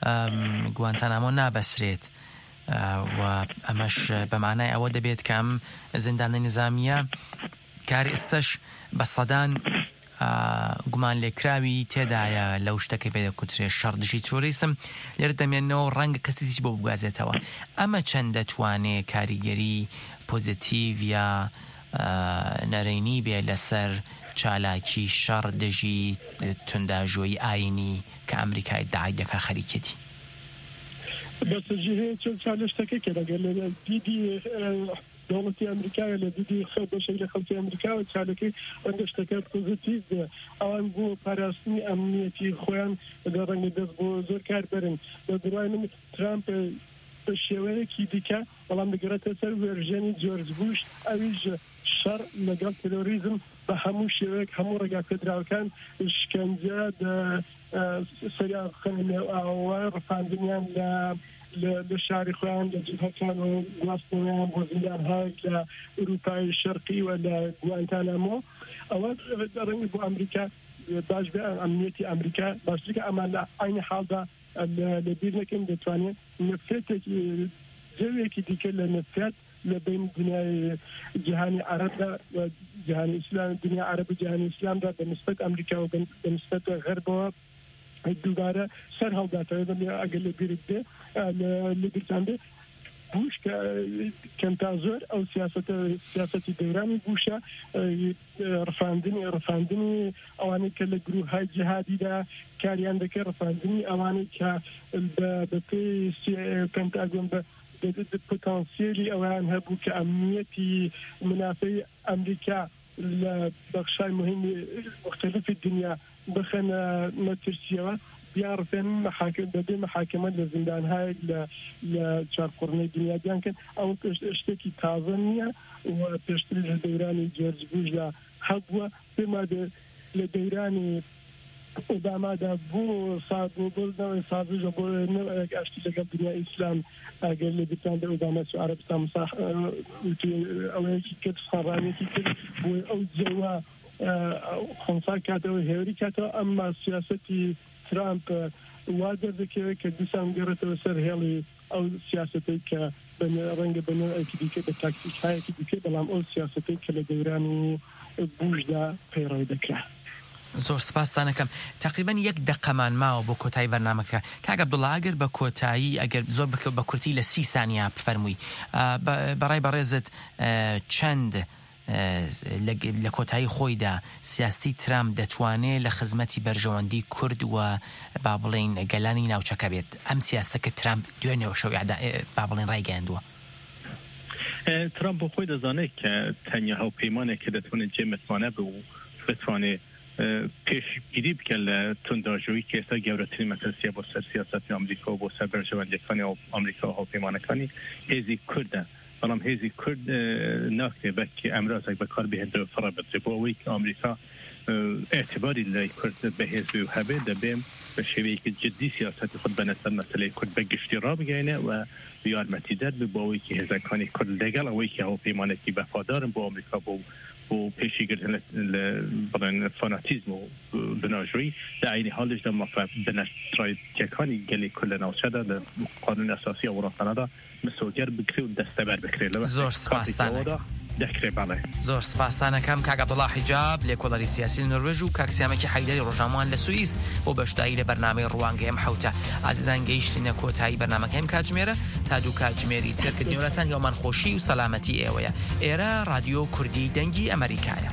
Speaker 21: گوانتانامۆ نابەسرێت و ئەمەش بەمانای ئەوە دەبێت کە ئەم زیندانە نظامیە کاری ئێستش بە سەدان گومان لێکراوی تێدایە لەو شتەکە پێدەکوترێت شەڕدژی تۆریسم لێرە دەمێنەوە ڕەنگە کەسیش بۆ بگوازێتەوە. ئەمە چەند دەتوانێت کاریگەری پۆزیتیڤ یا نەرەینی بێ لەسەر چالاکی شەڕ دژی تونداژۆی ئاینی کە ئەمریکای داعی دەکا خەریکێتی.
Speaker 3: بەسەرژی هەیە چۆن چالشتەکە کە لەگەر لە دیدی دەوڵەتی ئەمریکایە لە دیدی بەشێک لە خەڵکی ئەمریکاوە چالەکەی ئەندە شتەکە پۆزیتیڤ بێ ئەوان بۆ پاراستنی ئەمنیەتی خۆیان ڕەنگە دەست بۆ زۆر کار بەرن. بە دوای من ترامپ بە شێوەیەکی دیکە بەڵام دەگەڕێتە سەر وێرژێنی جۆرج بوش ئەویش شەڕ لەگەڵ تێرۆریزم بە هەموو شێوەیەک هەموو ڕێگاپێدراوەکان شکەنجە سەریان خەنێ ئاوە ڕفاندنیان لە شاری خۆیان لە جبهەکان و گواستنیان بۆ زیندانهایەک لە ئوروپای شەرقی و لە گوانتانامۆ ئەوە ڕەنگی بۆ ئەمریکا باش بێ ئەمنیەتی ئەمریکا باشترکە ئەمان لە عینی حاڵدا لە بیر نەکەن دەتوانێت نفرێتێکی جەوێکی دیکە لە نفرێت لە بین دنیای جیهانی عربدا و جیهانی ئیسلام دنیا عرب و جیهانی ئیسلامدا بەنسبەت ئەمریکا و بەنسبەت غەربەوە دووبارە سەر هەڵداتەوە ئەگەر لە بیرت بێ لە بیرتان بێ بوش کەمتا زۆر ئەو سیاسەتی دەورانی بوشە ڕفاندنی ئەوانەی کە لە گروههای جیهادیدا کاریان دەکەی ڕفاندنی ئەوانەی کە بە پێی پێنتاگۆن بە پۆتانسیێلی ئەوان هەبوو کە ئەمنیەتی منافعی ئەمریکا لە بەخشای مهمی مختلفی دنیا بخەنە مەترسیەوە بیان ڕفێن بەبێ محاکمە لە زیندانهایەک لە چارقڕنەی دنیادیان کەن ئەو شتێکی تازە نییە و پێشتر لە دەورانی جۆرج بوشدا هەبووە پێما لە دەورانی ئۆبامادا بۆ بۆنەوەی سازژە بۆ نەوەیەک ئاشتی لەگەڵ دنیای ئیسلام ئەگەر لە بیرتاندا ئۆباما و عەرەبستان ئەوەیەکی کرد ساڕانێکی کرد بۆ ئەو جێوە خۆنسا کاتەوە هێوری کاتەوە ئەمما سیاسەتی ترامپ وا دەردەکەوێت کە دیسان گەڕێتەوە سەر هێڵی ئەو سیاسەتەی کە ڕەنگە بەنەوەیەکی دیکە بە تاکتیکایەکی دیکە بەڵام ئەو سیاسەتەی کە لە دەورانی بوشدا پەیڕەوی دەکرا.
Speaker 21: زۆر سپاسانەکەم. تقریبان 1 دقەمان ماوە بۆ کۆتایی بەرنامەکە. کاک عەبدوڵڵا ئەگەر بە کۆتایی ئەگەر زۆر بە کورتی لە 30 سانیا بفەرمووی بەڕای بەڕێزت چەند لە کۆتایی خۆیدا سیاستی ترامپ دەتوانێت لە خزمەتی بەرژەوەندی کورد و با بڵێن گەلانی ناوچەکە بێت ئەم سیاستەکە ترامپ دوێنێەوە شەوی با بڵێن ڕایگەیاندووە؟
Speaker 22: ترامپ بۆ خۆی دەزانێت کە تەنیا هاوپەیمانێک کە دەتوانێت جێمەتوانە بێ و بتوانێت پێشگیری بکە لە تونداژۆیی کە ئێستا گەورەترین مەترسیە بۆ سەر سیاسەتی ئەمریکا و بۆ سەر بەرژەوەندیەکانی ئەمریکا و هاوپەیمانەکانی هێزی کوردە. بەڵام هێزی کورد ناکرێت بەکی ئەمرازێک بەکار بهێنرێت فڕە بدرێت بۆ ئەوەی کە ئەمریکا اعتباری لای کورد بەهێزی و هەبێ دەبێم بە شێوەیەکی جدی سیاسەتی خود بەنەسەر مەسەلەی کورد بە گشتی ڕابگەینێ و یارمەتی دەربێ بۆ ئەوەی کە هێزەکانی کورد لەگەڵ ئەوەی کە هاوپەیمانێکی بەفادارن بۆ ئەمریکا بۆ پێشیگرتن لە بڵێن فاناتیزم و بناژۆیی لە عینی حاڵش بەنەستڕایەتیەکانی گەلی کورد لە ناوچەدا لە قانون ئەساسی وڵاتانەدا مسۆگەر بکرێ و دەستەبەر بکرێت لەوە
Speaker 21: زۆر سپاسانە
Speaker 22: دەکرێت باڵێ
Speaker 21: زۆر سپاسانەکەم کاک عەبدوڵڵا حیجاب لێکۆڵەری سیاسی نۆروێژ و کاک سیامەکی حەیدەری ڕۆژنامەوان لە سوئیس بۆ بەشداری لە بەرنامەی ڕوانگەی ئەم حەوتە. ئازیزان گەیشتنە کۆتایی بەرنامەکەم کاتژمێرە تا دوو کاتژمێری تێرکردنیوەتان یۆمان خۆشی و سەلامەتی ئێوەیە. ئێرە رادیۆ کوردی دەنگی ئەمریکایە.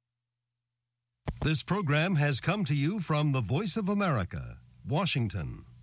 Speaker 6: This program has come to you from the Voice of America, Washington.